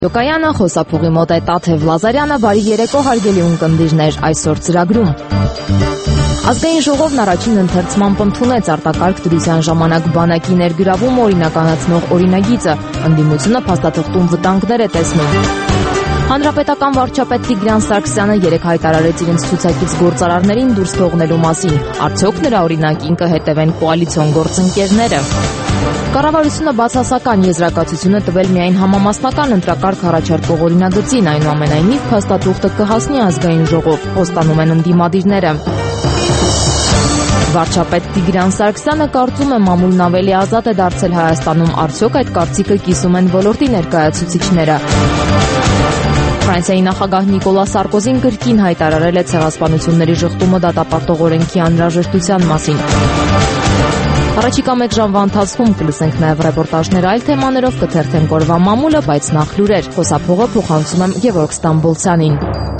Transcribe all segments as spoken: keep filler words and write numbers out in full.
Յոկայանը խոսափողի մոտ է Տաթև Լազարյանը, բարի երեկո հարգելի ունկնդիրներ, այսօր ծրագրում։ Ազգային ժողովն առաջին ընթերցմամբ ընդունեց արտակարգ դրության ժամանակ բանակի ներգրավում օրինականացնող օրինագիծը, ընդդիմությունը փաստաթղթում վտանգներ է տեսնում։ Հանրապետական վարչապետ Տիգրան Սարգսյանը երեկ հայտարարեց իրենց ցուցակից գործարարներին դուրս թողնելու մասին, արդյոք նրա օրինակին կհետևեն կոալիցիոն գործընկերները։ Կառավարությունը բացասական եզրակացություն է տվել միայն համամասնական ընտրակարգ առաջարկող օրինագծին, այնուամենայնիվ փաստաթուղթը կհասնի ազգային ժողով, խոստանում են ընդդիմադիրները։ Վարչապետ Տիգրան Սարգսյանը կարծում է մամուլն ավելի ազատ է դարձել Հայաստանում, արդյոք այդ կարծիքը կիսում են ոլորտի ներկայացուցիչները։ Ֆրանսիայի նախագահ Նիկոլա Սարկոզին կրկին հայտարարել է ցեղասպանությունների շղթումը դատապարտող օրենքի անհրաժեշտության մասին։ Առաջիկա մեկ ժամվա ընթացքում կլսենք նաև ռեպորտաժներ այլ թեմաներով, կթերթենք օրվա մամուլը, բայց նախ լուրեր։ Խոսափողը փոխանցում եմ Գևորգ Ստամբոլցյանին։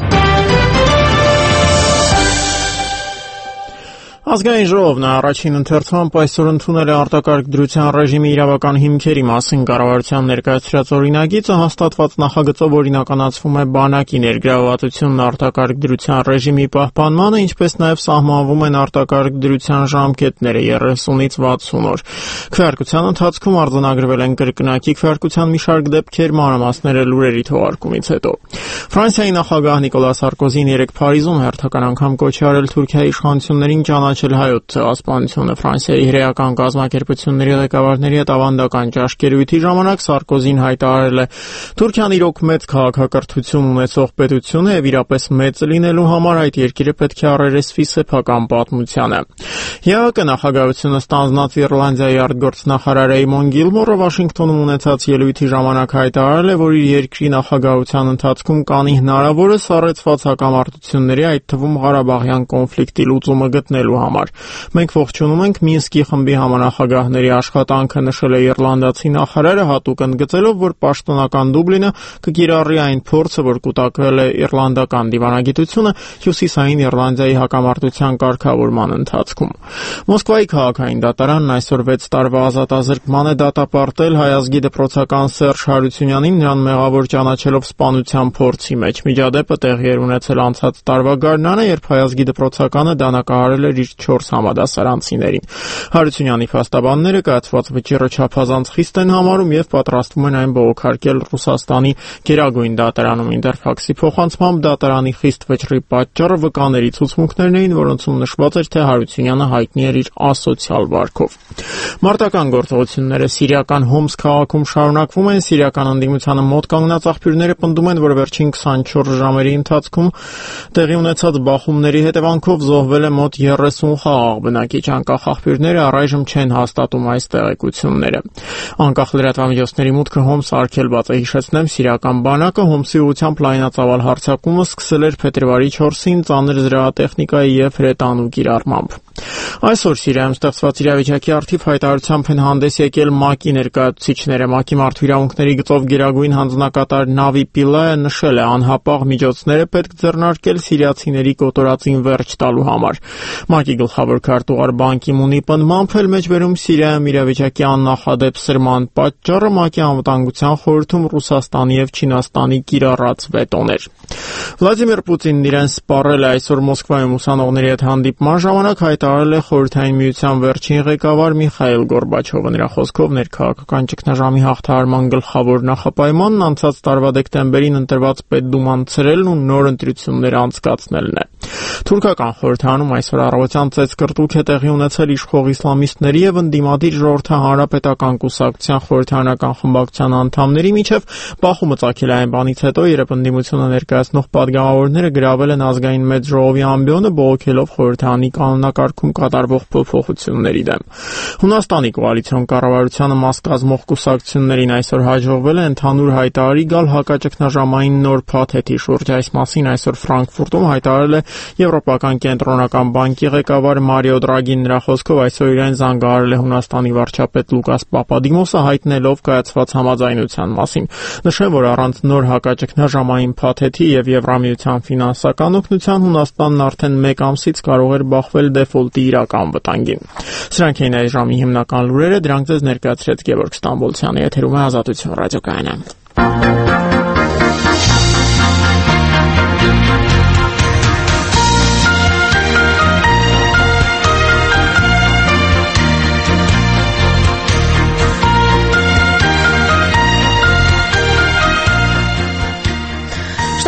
Ազգային ժողովն առաջին ընթերցմամբ այսօր ընդունել է արտակարգ դրության ռեժիմի իրավական հիմքերի մասին կառավարության ներկայացրած օրինագիծը, հաստատված նախագծով օրինականացվում է բանակի ներգրավվածությունն արտակարգ դրության ռեժիմի պահպանմանը, ինչպես նաև սահմանվում են արտակարգ դրության ժամկետները երեսունից վաթսուն օր։ Քվեարկության ընթացքում արձանագրվել են կրկնակի քվեարկության մի շարք դեպքեր, մանրամասները լուրերի թողարկումից հետո։ Ֆրանսիայի նախագահ Նիկոլա Սարկոզին երեկ Փարիզում հերթական անգամ կոչ է արել Թուրքիայի իշխանություններին ճանաչել հայոց ցեղասպանությունը։ Ֆրանսիայի հրեական կազմակերպությունների ղեկավարների հետ ավանդական ճաշկերույթի ժամանակ Սարկոզին հայտարարել է. Թուրքիան իրոք մեծ քաղաքակրթություն ունեցող պետություն է եւ իրապես մեծ լինելու համար այդ երկիրը պետք է առերեսվի սեփական պատմությանը։ ԵԱՀԿ նախագահությունը ստանձնած Իռլանդիայի արտգործնախարար Էյմոն Գիլմորը Վաշինգտոնում ունեցած ելույթի ժամանակ հայտարարել է, որ իր երկրի նախագահության ընթացքում կանի հնարավորը սառեցված հակամարտությունների, այդ թվում Ղարաբաղյան կոնֆլիկտի լուծումը գտնելու համար։ Մենք ողջունում ենք Մինսկի խմբի համանախագահների աշխատանքը, նշել է իռլանդացի նախարարը, հատուկ ընդգծելով, որ պաշտոնական Դուբլինը կկիրառի այն փորձը, որ կուտակվել է իռլանդական դիվանագիտությունը հյուսիսային Իռլանդիայի հակամարտության կարգավորման ընթացքում։ Մոսկվայի քաղաքային դատարանն այսօր վեց տարվա ազատազրկման է դատապարտել հայ ազգի դպրոցական Սերժ Հարությունյանին, նրան մեղավոր ճանաչելով սպանության փորձի մեջ։ Միջադեպը տեղի էր ունեցել անցած տարվա գարնանը, երբ հայ ազգի դպրոցականը դանակահարել էր իր չորս համադասարանցիներին։ Հարությունյանի փաստաբանները կայացված վճիռը չափազանց խիստ են համարում եւ պատրաստվում են այն բողոքարկել Ռուսաստանի Գերագույն դատարանում։ Ինտերֆաքսի փոխանցմամբ դատարանի խիստ վճռի պատճառը վկաների ցուցմունքներն էին, որոնցում նշված էր, թե Հարությունյանը հայտնի էր իր ասոցիալ վարքով։ Մարտական գործողությունները Սիրիական Հոմս քաղաքում շարունակվում են։ Սիրիական ընդդիմությանը մոտ կանգնած աղբյուրները պնդում են, որ վերջին քսանչորս ժամերի ընթացքում տեղի ունեցած բախումների հետևանքով զոհվել է մոտ երեսուն խաղաղ բնակիչ։ Անկախ աղբյուրները առայժմ չեն հաստատում այս տեղեկությունները։ Անկախ լրատվամիջոցների մուտքը Հոմս արգելված է, հիշեցնեմ, սիրիական բանակը Հոմսի ուղղությամբ լայնածավալ հարձակումը սկսել էր փետրվարի չորսին ծանր զրահատեխնիկայի եւ հրետանու կիրառմամբ։ Այսօր Սիրիայում ստեղծված իրավիճակի առթիվ հայտարարությամբ են հանդես եկել ՄԱԿ-ի ներկայացուցիչները։ ՄԱԿ-ի մարդու իրավունքների գծով գերագույն հանձնակատար Նավի Պիլայը նշել է, անհապաղ միջոցներ է պետք ձեռնարկել սիրիացիների կոտորածին վերջ տալու համար։ ՄԱԿ-ի գլխավոր քարտուղար Բան Կի Մունի պնդմամբ էլ մեջբերում Սիրիայում իրավիճակի աննախադեպ սրման պատճառը ՄԱԿ-ի անվտանգության խորհրդում Ռուսաստանի եւ Չինաստանի կիրառած վետոն էր։ Վլադիմիր Պուտինն իրեն սպառել է այսօր Մոսկվայում ուսանողների հետ հանդիպման ժամանակ հայտարարել է Խորհրդային Միության վերջին ղեկավար Միխայիլ Գորբաչովը։ Նրա խոսքով ներքաղաքական ճգնաժամի հաղթահարման գլխավոր նախապայմանն անցած տարվա դեկտեմբերին ընտրված Պետդուման ցրելն ու նոր ընտրություններ անցկացնելն է։ Թուրքական խորհրդարանում այսօր առավոտյան ծեծկռտուք է տեղի ունեցել իշխող իսլամիստների եւ ընդդիմադիր ժողովրդի հանրապետական կուսակցության խորհրդարանական խմբակցության անդամների միջև բախումը ծագել է այն բանից հետո, երբ ընդդիմությունը ներկայացնող պատգամավորները գրավել են ազգային մեծ ժողովի ամբիոնը, բողոքելով խորհրդարանի կանոնակարգում կատարվող փոփոխությունների դեմ։ Հունաստանի կոալիցիոն կառավարությանը մաս կազմող կուսակցություններին այսօր հաջողվել է ընդհանուր հայտարարի գալ հակաճգնաժամային նոր փաթեթի շուրջ։ Այս մասին այսօր Ֆրանկֆուրտում հայտարարել է Եվրոպական կենտրոնական բանկի ղեկավար Մարիո Դրագին։ Նրա խոսքով այսօր իրեն զանգահարել է Հունաստանի վարչապետ Լուկաս Պապադիմոսը, հայտնելով կայացված համաձայնության մասին։ Նշեմ, որ առանց նոր հակաճգնաժամային փաթեթի եւ Եվրամիության ֆինանսական օգնության Հունաստանն արդեն մեկ ամսից կարող էր բախվել դեֆոլտի իրական վտանգին։ Սրանք էին այս ժամի հիմնական լուրերը, դրանք ձեզ ներկայացրեց Գևորգ Ստամբոլցյանը, եթերում է Ազատություն ռադիոկայանը։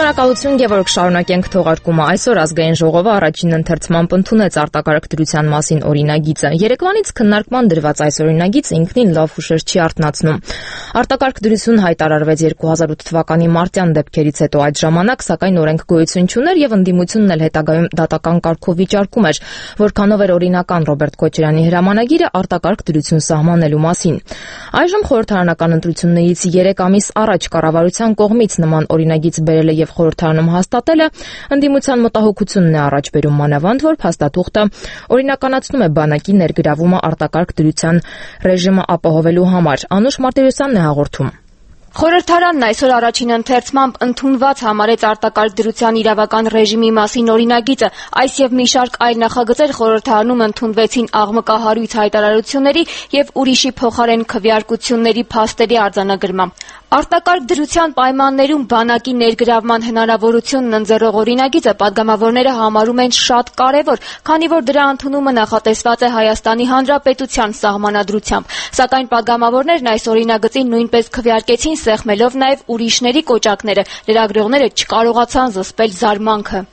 Շնորհակալություն, Գևորգ, շարունակենք թողարկումը։ Այսօր ազգային ժողովը առաջին ընթերցմամբ ընդունեց արտակարգ դրության մասին օրինագիծը։ Երեկվանից քննարկման դրված այս օրինագիծը ինքնին լավ հուշեր չի արթնացնում։ Արտակարգ դրություն հայտարարվեց երկու հազար ութ թվականի մարտյան դեպքերից հետո, այդ ժամանակ սակայն օրենք գոյություն չուներ եւ ընդդիմությունն էլ հետագայում դատական կարգով վիճարկում էր, որքանով էր օրինական Ռոբերտ Քոչարյանի հրամանագիրը արտակարգ դրություն սահմանելու մասին։ Այժմ խորհրդարանական ընտրություններից երեք ամիս առաջ կառավարության կողմից նման օրինագիծ բերել է եւ խորհրդարանում հաստատել է, ընդդիմության մտահոգությունն է առաջ բերում, մանավանդ որ փաստաթուղթը օրինականացնում է բանակի ներգրավումը արտակարգ դրության ռեժիմը ապահովելու համար։ Անուշ Մարտիրոսյանն է հաղորդում։ Խորհրդարանն այսօր առաջին ընթերցմամբ ընդունված համարեց արտակարգ դրության իրավական ռեժիմի մասին օրինագիծը, այս եւ մի շարք այլ նախագծեր խորհրդարանում ընդունվեցին աղմկահարույց հայտարարությունների եւ ուրիշի փոխարեն քվեարկությունների փաստերի արձանագրմամբ։ Արտակարգ դրության պայմաններում բանակի ներգրավման հնարավորությունն ընձեռող օրինագիծը պատգամավորները համարում են շատ կարևոր, քանի որ դրա ընդունումը նախատեսված է Հայաստանի Հանրապետության սահմանադրությամբ, սակայն պատգամավորներն այս օրինագծին նույնպես քվեարկեցին, սեղմելով նաև ուրիշների կոճակները, լրագրողները չկարողացան զսպել զարմանքը։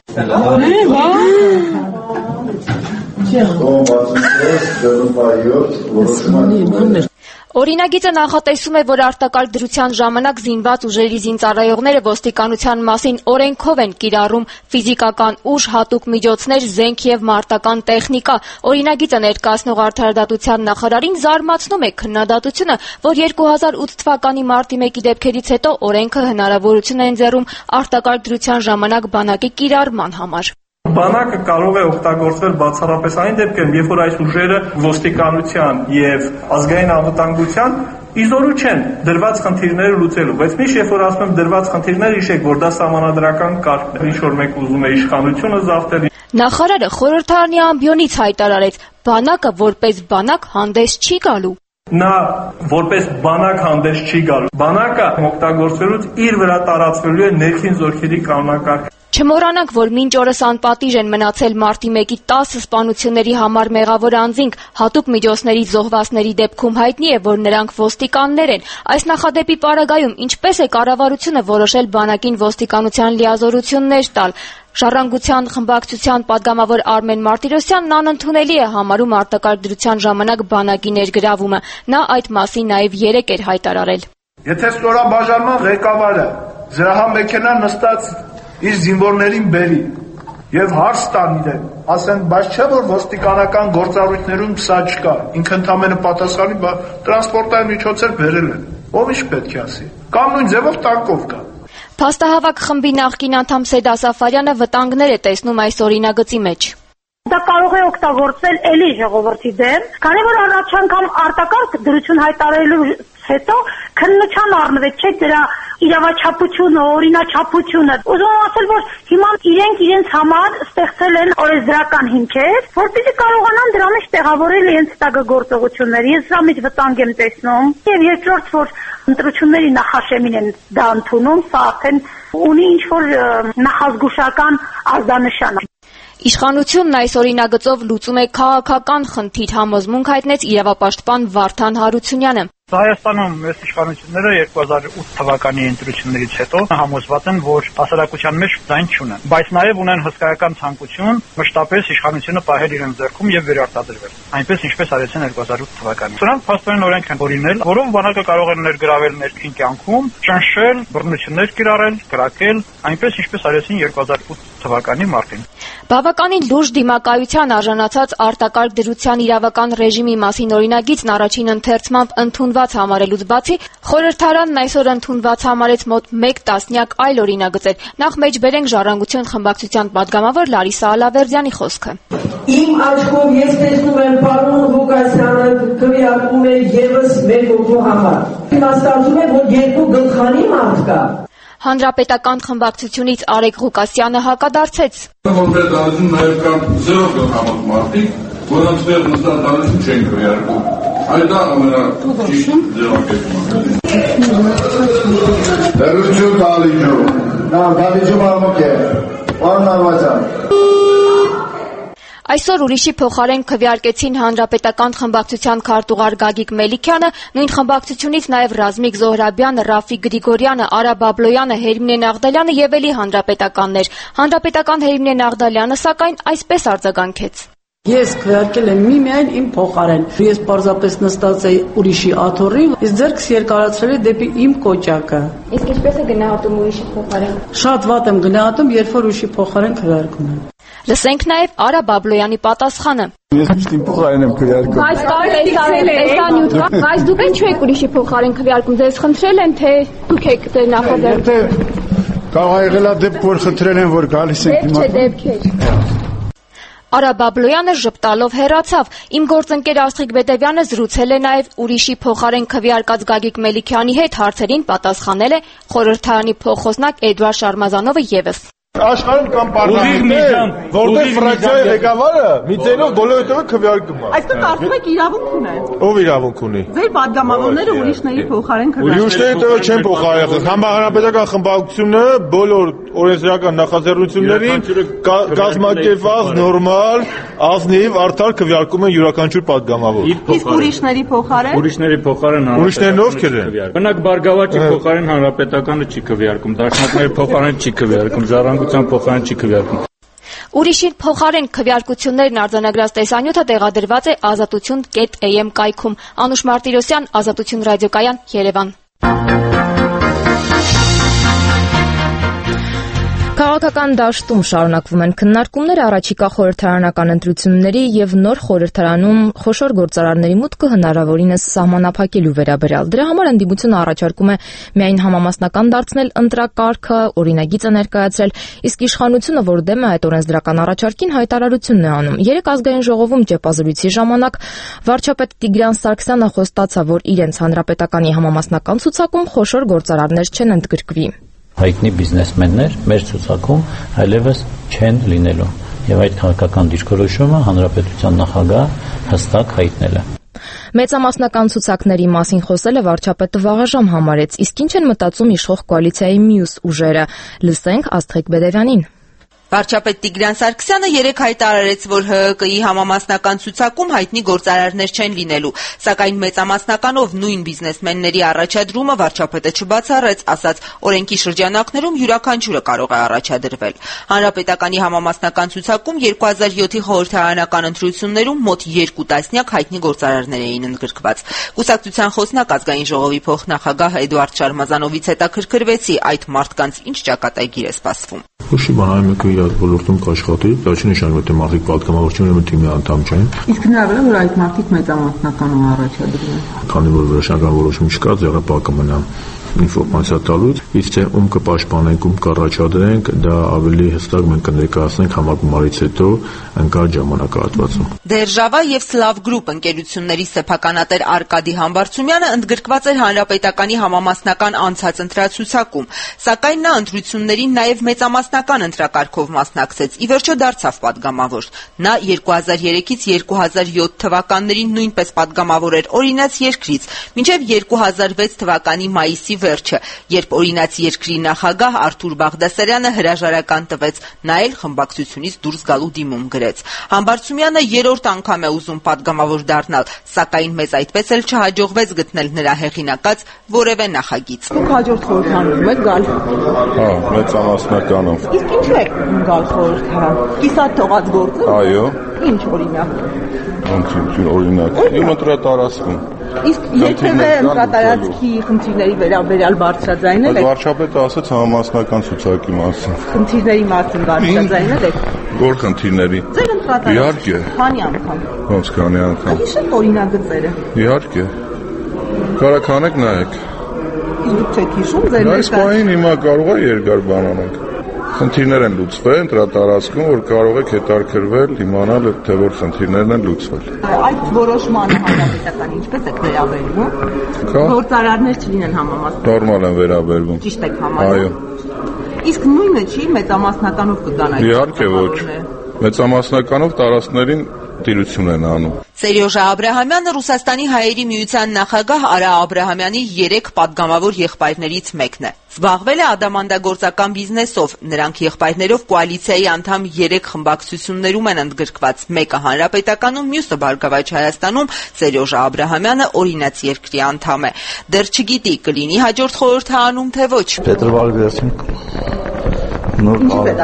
Օրինագիծը նախատեսում է, որ արտակարգ դրության ժամանակ զինված ուժերի զինծառայողները ոստիկանության մասին օրենքով են կիրառում ֆիզիկական ուժ, հատուկ միջոցներ, զենք եւ մարտական տեխնիկա։ Օրինագիծը ներկայացնող արդարադատության նախարարին զարմացնում է քննադատությունը, որ երկու հազար ութ թվականի մարտի մեկի դեպքերից հետո օրենքը հնարավորություն է ընձեռում արտակարգ դրության ժամանակ բանակի կիրառման համար։ Բանակը կարող է օգտագործվել բացառապես այն դեպքերում, երբ որ այս ուժերը ոստիկանության եւ ազգային անվտանգության իզորու չեն դրված խնդիրները լուծելու, բայց միշտ երբ որ ասում եմ դրված խնդիրներ, հիշեք, որ դա սահմանադրական կարգ է, ինչ որ մեկ ուզում է իշխանությունը զավթել։ Նախարարը խորհրդարանի ամբիոնից հայտարարեց, բանակը որպես բանակ հանդես չի գալու։ Նա որպես բանակ հանդես չի գալու։ Բանակը օգտագործելուց իր վրա տարածվելու է ներքին զորքերի կանոնակարգ։ Չմոռանանք, որ մինչ օրս անպատիժ են մնացել մարտի մեկի տասը սպանությունների համար մեղավոր անձինք, հատուկ միջոցների զոհվածների դեպքում հայտնի է, որ նրանք ոստիկաններ են։ Այս նախադեպի պարագայում ինչպես է կառավարությունը որոշել բանակին ոստիկանության լիազորություններ տալ։ Ժառանգության խմբակցության պատգամավոր Արմեն Մարտիրոսյանն անընդունելի է համարում արտակարգ դրության ժամանակ բանակի ներգրավումը։ Նա այդ մասին նաև երեկ էր հայտարարել։ Եթե ստորաբաժանման ղեկավարը զրահամեքենա նստած իր զինվորներին բերի եւ հարց տան իրեն, ասեն, բայց չէ որ ոստիկանական գործառույթներում սա չկա, ինքը ընդամենը պատասխանի, բա տրանսպորտային միջոցներ բերել են, ով ինչ պետք է ասի, կամ նույն ձևով տանկով կա։ Փաստահավաք խմբի նախկին անդամ Սեյդ Ասաֆարյանը վտանգներ է տեսնում այս օրինագծի մեջ։ Դա կարող է օգտագործվել էլի ժողովրդի դեմ, քանի որ առաջ անգամ արտակարգ դրություն հայտարարելու հետո քննության առնվեց չէ դրա իրավաչափությունը, օրինաչափությունը։ Ուզում եմ ասել, որ հիմա իրենք իրենց համար ստեղծել են օրենսդրական հիմքեր, որպեսզի կարողանան դրա մեջ տեղավորել իրենց ստագագործողությունները։ Ես սրա մեջ վտանգ եմ տեսնում։ Եվ երկրորդ, որ ընտրությունների նախաշեմին են դա ընդունում, սա արդեն ունի ինչ-որ նախազգուշական ազդանշան։ Իշխանությունն այս օրինագծով լուծում է քաղաքական խնդիր, համոզմունք հայտնեց իրավապաշտպան Վարդան Հարությունյանը։ Հայաստանում այս իշխանությունները երկու հազար ութ թվականի ընտրություններից հետո համոզված են, որ հասարակության մեջ ձայն չունեն, բայց նաև ունեն հսկայական ցանկություն մշտապես իշխանությունը պահել իրենց ձեռքում եւ վերարտադրվել, այնպես ինչպես արեցին երկու հազար ութ թվականին։ Սրանք փաստորեն օրենք են օրինել, որով բանակը կարող է ներգրավել ներքին կյանքում, ճնշել, բռնություններ կիրառել, կրակել, այնպես ինչպես արեցին երկու հազար ութ թվականի մարտին։ Բավականին լուրջ դիմակայության արժանացած արտակարգ դրության իրավական ռեժիմի մասին օրինագիծն առաջին ընթերցմամբ ընդունված համարելուց բացի, խորհրդարանն այսօր ընդունված համարեց մոտ մեկ տասնյակ այլ օրինագծեր։ Նախ մեջբերենք Ժառանգություն խմբակցության պատգամավոր Լարիսա Ալավերդյանի խոսքը։ Իմ աչքով ես տեսնում եմ պարոն Ղուկասյանը քվեարկում է եւս մեկ օգու համար։ Հաստատում է, որ երկու գլխանի մարդ կա։ Հանրապետական խմբակցությունից Արեգ Ղուկասյանը հակադարձեց։ Որպես դարություն նաև կան զերո գլխամարդ մարդիկ, որոնց դեր նստած դարություն չեն քվեարկում։ Այդ դա ամենաճիշտ ձևակերպումը։ Դերություն Դալիջու։ Նա Դալիջու մարմոք է։ Պարոն Արվազյան։ Այսօր ուրիշի փոխարեն քվեարկեցին Հանրապետական խմբակցության քարտուղար Գագիկ Մելիքյանը, նույն խմբակցությունից նաև Ռազմիկ Զոհրաբյանը, Ռաֆիկ Գրիգորյանը, Արա Բաբլոյանը, Հերմինե Նաղդալյանը եւ էլի հանրապետականներ։ Հանրապետական Հերմինե Նաղդալյանը սակայն այսպես արձագանքեց. Ես քվեարկել եմ միմիայն իմ փոխարեն։ Ես պարզապես նստած էի ուրիշի աթոռին, իսկ ձեռքս երկարացրել եմ դեպի իմ կոճակը։ Իսկ ինչպես է գնահատում ուրիշի փոխարեն։ Շատ վատ եմ գնահատում, երբ որ ուրիշի փոխարեն քվեարկում եմ։ Լսենք նաև Արա Բաբլոյանի պատասխանը։ Ես միշտ իմ փոխարեն եմ քվեարկում։ Բայց տեսանյութ կա, բայց դուք ինչ եք ուրիշի փոխարեն քվեարկում, ձեզ խնդրել են, թե դուք եք դեր նախաձեռնել։ Կարող է եղել դեպք, որ խնդրել են, որ գալիս ենք հիմա։ Չէ, դեպք չէ։ Արա Բաբլոյանը ժպտալով հեռացավ։ Իմ գործընկեր Աստղիկ Բեդևյանը զրուցել է նաև ուրիշի փոխարեն քվեարկած Գագիկ Մելիքյանի հետ, հարցերին պատասխանել է խորհրդարանի փոխոսնակ Էդուարդ Շարմազանովը եւս։ Աշխարհում կան պարլամենտներ, որտեղ ֆրակցիայի ղեկավարը մի ձենով բոլորովին քվեարկում է։ Այսինքն ասում եք իրավունք ունեն։ Ով իրավունք ունի։ Ձեր падգամավորները ուրիշների փոխարեն քվեարկում։ Ուրիշների տեղը չեն փոխարեն։ Հանրապետական խմբակցությունը բոլոր օրենսդրական նախաձեռնություններին կազմակերպված նորմալ, ազնիվ, արդար քվեարկում են յուրաքանչյուր падգամավոր։ Իսկ ուրիշների փոխարեն։ Ուրիշների փոխարեն Ուրիշներն ովքեր են։ Բնակ Բարգավաճի փոխարեն հանրապետականը չի քվեարկում, Դաշնակների փոխարեն չի քվեարկում, Ժառանգության փոխարեն չի քվեարկում։ Ուրիշին փոխարեն քվեարկություններն արձանագրած տեսանյութը տեղադրված է ազատություն կետ էյ էմ կայքում։ Անուշ Մարտիրոսյան, Ազատություն ռադիոկայան, Երևան։ Քաղաքական դաշտում շարունակվում են քննարկումները առաջիկա խորհրդարանական ընտրությունների եւ նոր խորհրդարանում խոշոր գործարարների մուտքը հնարավորինս սահմանափակելու վերաբերյալ։ Դրա համար ընդդիմությունը առաջարկում է միայն համամասնական դարձնել ընտրակարգը, օրինագիծը ներկայացրել, իսկ իշխանությունը, որ դեմ է այդ օրենսդրական առաջարկին, հայտարարությունն է անում։ Երեք ազգային ժողովում ճեպազրույցի ժամանակ վարչապետ Տիգրան Սարգսյանը խոստացավ, որ իրենց հանրապետականի համամասնական ցուցակում խոշոր գործարարներ չեն ընդգրկվի։ Հայտնի բիզնեսմեններ մեր ցուցակում այլևս չեն լինելու եւ այդ քաղաքական դիրքորոշումը հանրապետության նախագահ հստակ հայտնել է։ Մեծամասնական ցուցակների մասին խոսել է վարչապետը վաղաժամ համարեց, իսկ ինչ են մտածում իշխող կոալիցիայի մյուս ուժերը։ Լսենք Աստղիկ Բեդևյանին։ Վարչապետ Տիգրան Սարգսյանը երեկ հայտարարեց, որ Հ Հ Կի համամասնական ցուցակում հայտնի գործարարներ չեն լինելու, սակայն մեծամասնականով նույն բիզնեսմենների առաջադրումը վարչապետը չբացառեց, ասաց, օրենքի շրջանակներում յուրաքանչյուրը կարող է առաջադրվել։ Հանրապետականի համամասնական ցուցակում երկու հազար յոթի խորհրդարանական ընտրություններում մոտ երկու տասնյակ հայտնի գործարարներ էին ընդգրկված։ Կուսակցության խոսնակ ազգային ժողովի փոխնախագահ Էդուարդ Շարմազանովից հետաքրքրվեցի այդ մարդկանց ինչ ճակատագիր է սպասվում։ Ոչի բանալի մեկը իր ոլորտում կաշխատի, դա չի նշանակում, որ մարդիկ պատգամավոր չեն ու թիմի անդամ չեն։ Իսկ հնարավոր է, որ այդ մարդիկ մեծամասնականով առաջադրվեն։ Քանի որ վերջնական որոշում չկա, ձեռապահ կմնա ինֆորմացիա տալուց, իսկ թե ում կպաշտպանենք, ում կառաջադրենք, դա ավելի հստակ մենք կներկայացնենք համագումարից հետո ընկած ժամանակահատվածում։ Դերժավա եւ Սլավ գրուպ ընկերությունների սեփականատեր Արկադի Համբարձումյանը ընդգրկված էր հանրապետականի համամասնական անցած ընտրացուցակում, սակայն նա ընտրություններին նաեւ մեծամասնական ընտրակարգով մասնակցեց, ի վերջո դարձավ պատգամավոր։ Նա երկու հազար երեքից երկու հազար յոթ թվականներին նույնպես պատգամավոր էր օրինաց երկրից, մինչեւ երկու հազար վեց թվականի մայիսի վերջը, երբ օրինաց երկրի նախագահ Արթուր Բաղդասարյանը հրաժարական տվեց, նա էլ խմբակցությունից դուրս գալու դիմում գրեց։ Համբարձումյանը երրորդ անգամ է ուզում պատգամավոր դառնալ, սակայն մեզ այդպես էլ չհաջողվեց գտնել նրա հեղինակած որևէ նախագիծ։ Դուք հաջորդ խորհրդարանում եք գալ։ Հա, մեծամասնականով։ Իսկ ինչու եք գալ խորհրդարան։ Կիսատ թողած գործը։ Այո։ Ինչ օրինակ։ Ինչ օրինակ։ Իմ ընտրատարածքում։ Իսկ երբևէ ընտրատարածքի խնդիրների վերաբերյալ բարձրաձայնել եք։ Վարչապետը ասաց համամասնական ցուցակի մասին։ Խնդիրների մասին բարձրաձայնել եք։ Որ խնդիրների։ Ձեր ընտրատարածքը։ Իհարկե։ Քանի անգամ։ Ոնց քանի անգամ։ Հիշեք օրինագծերը։ Իհարկե։ Կարա քանեք նայեք։ Իսկ դուք չեք հիշում ձեր Այս պահին հիմա կարող է երկար բան անենք։ Խնդիրներ են լուծվել ընտրատարածքում, որ կարող եք հետաքրքրվել, իմանալ, թե որ խնդիրներն են լուծվել։ Այդ որոշմանը հանրապետական ինչպես եք վերաբերվում։ Գործարարներ չլինեն համամասնական։ Նորմալ են վերաբերվում։ Ճիշտ եք համարում։ Այո։ Իսկ նույնը չի մեծամասնականով կգան այդ։ Իհարկե ոչ։ Մեծամասնականով տարածքներին տիրություն են անում։ Սերյոժա Աբրահամյանը Ռուսաստանի հայերի միության նախագահ Արա Աբրահամյանի երեք պատգամավոր եղբայրներից մեկն է։ Զբաղվել է ադամանդագործական բիզնեսով։ Նրանք եղբայրներով կոալիցիայի անդամ երեք խմբակցություններում են ընդգրկված։ Մեկը Հանրապետականում, մյուսը Բարգավաճ Հայաստանում։ Սերյոժա Աբրահամյանը օրինաց երկրի անդամ է։ Դեռ չգիտի կլինի հաջորդ խորհրդարանում թե ոչ։ Փետրվարի վերջին նոր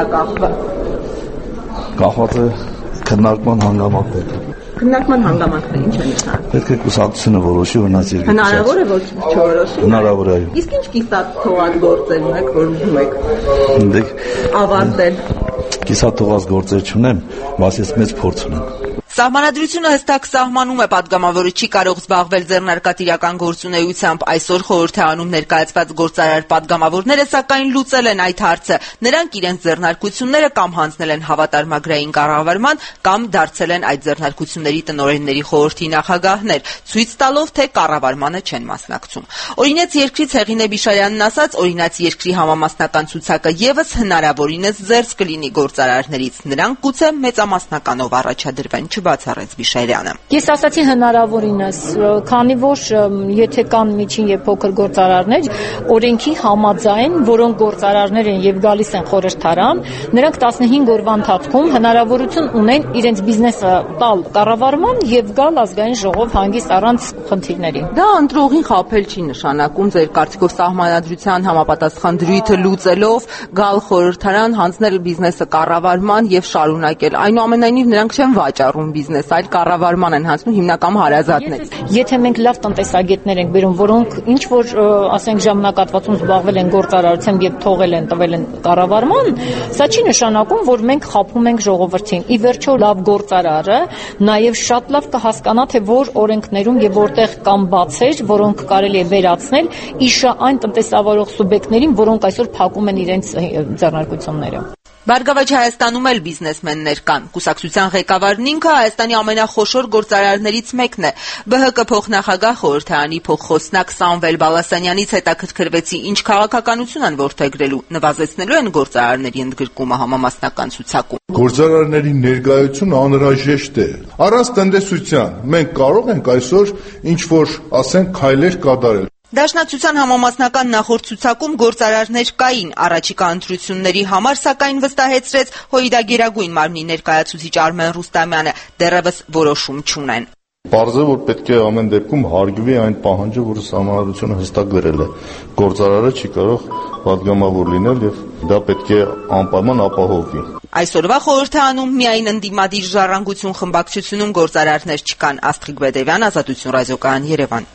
կախված է քննարկման հանգամանքներ։ Քննարկման հանգամանքները ինչ են եղել։ Պետք է կուսակցությունը որոշի, որ նա երկրի։ Հնարավոր է որ չորոշի։ Հնարավոր է։ Իսկ ինչ կիսատ թողած գործեր ունեք, որ ուզում եք Դեք ավարտել։ Կիսատ թողած գործեր չունեմ, բայց ես մեծ փորձ ունեմ։ Սահմանադրությունը հստակ սահմանում է պատգամավորը չի կարող զբաղվել ձեռնարկատիրական գործունեությամբ։ Այսօր խորհրդարանում ներկայացված գործարար պատգամավորները սակայն լուծել են այդ հարցը։ Նրանք իրենց ձեռնարկությունները կամ հանձնել են հավատարմագրային կառավարման, կամ դարձել են այդ ձեռնարկությունների տնօրենների խորհրդի նախագահներ, ցույց տալով, թե կառավարմանը չեն մասնակցում։ Օրինաց երկրից Հեղինե Բիշարյանն ասաց, օրինաց երկրի համամասնական ցուցակը եւս հնարավորինս զերծ կլինի գործարարներից։ Նրանք գուցե մեծամասնականով առաջադրվեն, բացառեց Բիշարյանը։ Ես ասացի հնարավորինս, քանի որ եթե կան միջին եւ փոքր գործարարներ, օրենքի համաձայն, որոնք գործարարներ են եւ գալիս են խորհրդարան, նրանք տասնհինգ օրվա ընթացքում հնարավորություն ունեն իրենց բիզնեսը տալ կառավարման եւ գալ ազգային ժողով հանգիստ առանց խնդիրների։ Դա ընտրողին խաբել չի նշանակում ձեր կարծիքով սահմանադրության համապատասխան դրույթը լուծելով գալ խորհրդարան, հանձնել բիզնեսը կառավարման եւ շարունակել։ Այնուամենայնիվ նրանք չեն վաճառում բիզնես, այլ կառավարման են հանձնում հիմնական հարազատներ։ Եթե մենք լավ տնտեսագետներ ենք բերում, որոնք ինչ որ ասենք ժամանակատվածում զբաղվել են գործարարությամբ եւ թողել են, տվել են կառավարման, սա չի նշանակում, որ մենք խաբում ենք ժողովրդին։ Ի վերջո լավ գործարարը նաեւ շատ լավ կհասկանա, թե որ օրենքներում եւ որտեղ կան բացեր, որոնք կարելի է վերացնել իշը այն տնտեսավարող սուբյեկտներին, որոնք այսօր փակում են իրենց ձեռնարկությունները։ Բարգավաճ Հայաստանում էլ բիզնեսմեններ կան։ Կուսակցության ղեկավարն ինքը Հայաստանի ամենախոշոր գործարարներից մեկն է։ Բ Հ Կ փոխնախագահ խորհրդարանի փոխխոսնակ Սամվել Բալասանյանից հետաքրքրվեցի, ինչ քաղաքականություն են որդեգրելու, նվազեցնելու են գործարարների ընդգրկումը համամասնական ցուցակում։ Գործարարների ներկայությունը անհրաժեշտ է։ Առանց տնտեսության մենք կարող ենք այսօր ինչ որ ասենք քայլեր կատարել։ Դաշնակցության համամասնական նախորդ ցուցակում գործարարներ կային, առաջիկա ընտրությունների համար սակայն վստահեցրեց Հույդագերագույն մարմնի ներկայացուցիչ Արմեն Ռուստամյանը, դեռևս որոշում չունեն։ Պարզ է, որ պետք է ամեն դեպքում հարգվի այն պահանջը, որը սահմանադրությունը հստակ գրել է։ Գործարարը չի կարող պատգամավոր լինել եւ դա պետք է անպայման ապահովվի։ Այսօրվա խորհրդարանում միայն ընդդիմադիր ժառանգություն խմբակցությունում գործարարներ չկան։ Աստղիկ Բեդևյան, Ազատություն ռադիոկայան, Երևան։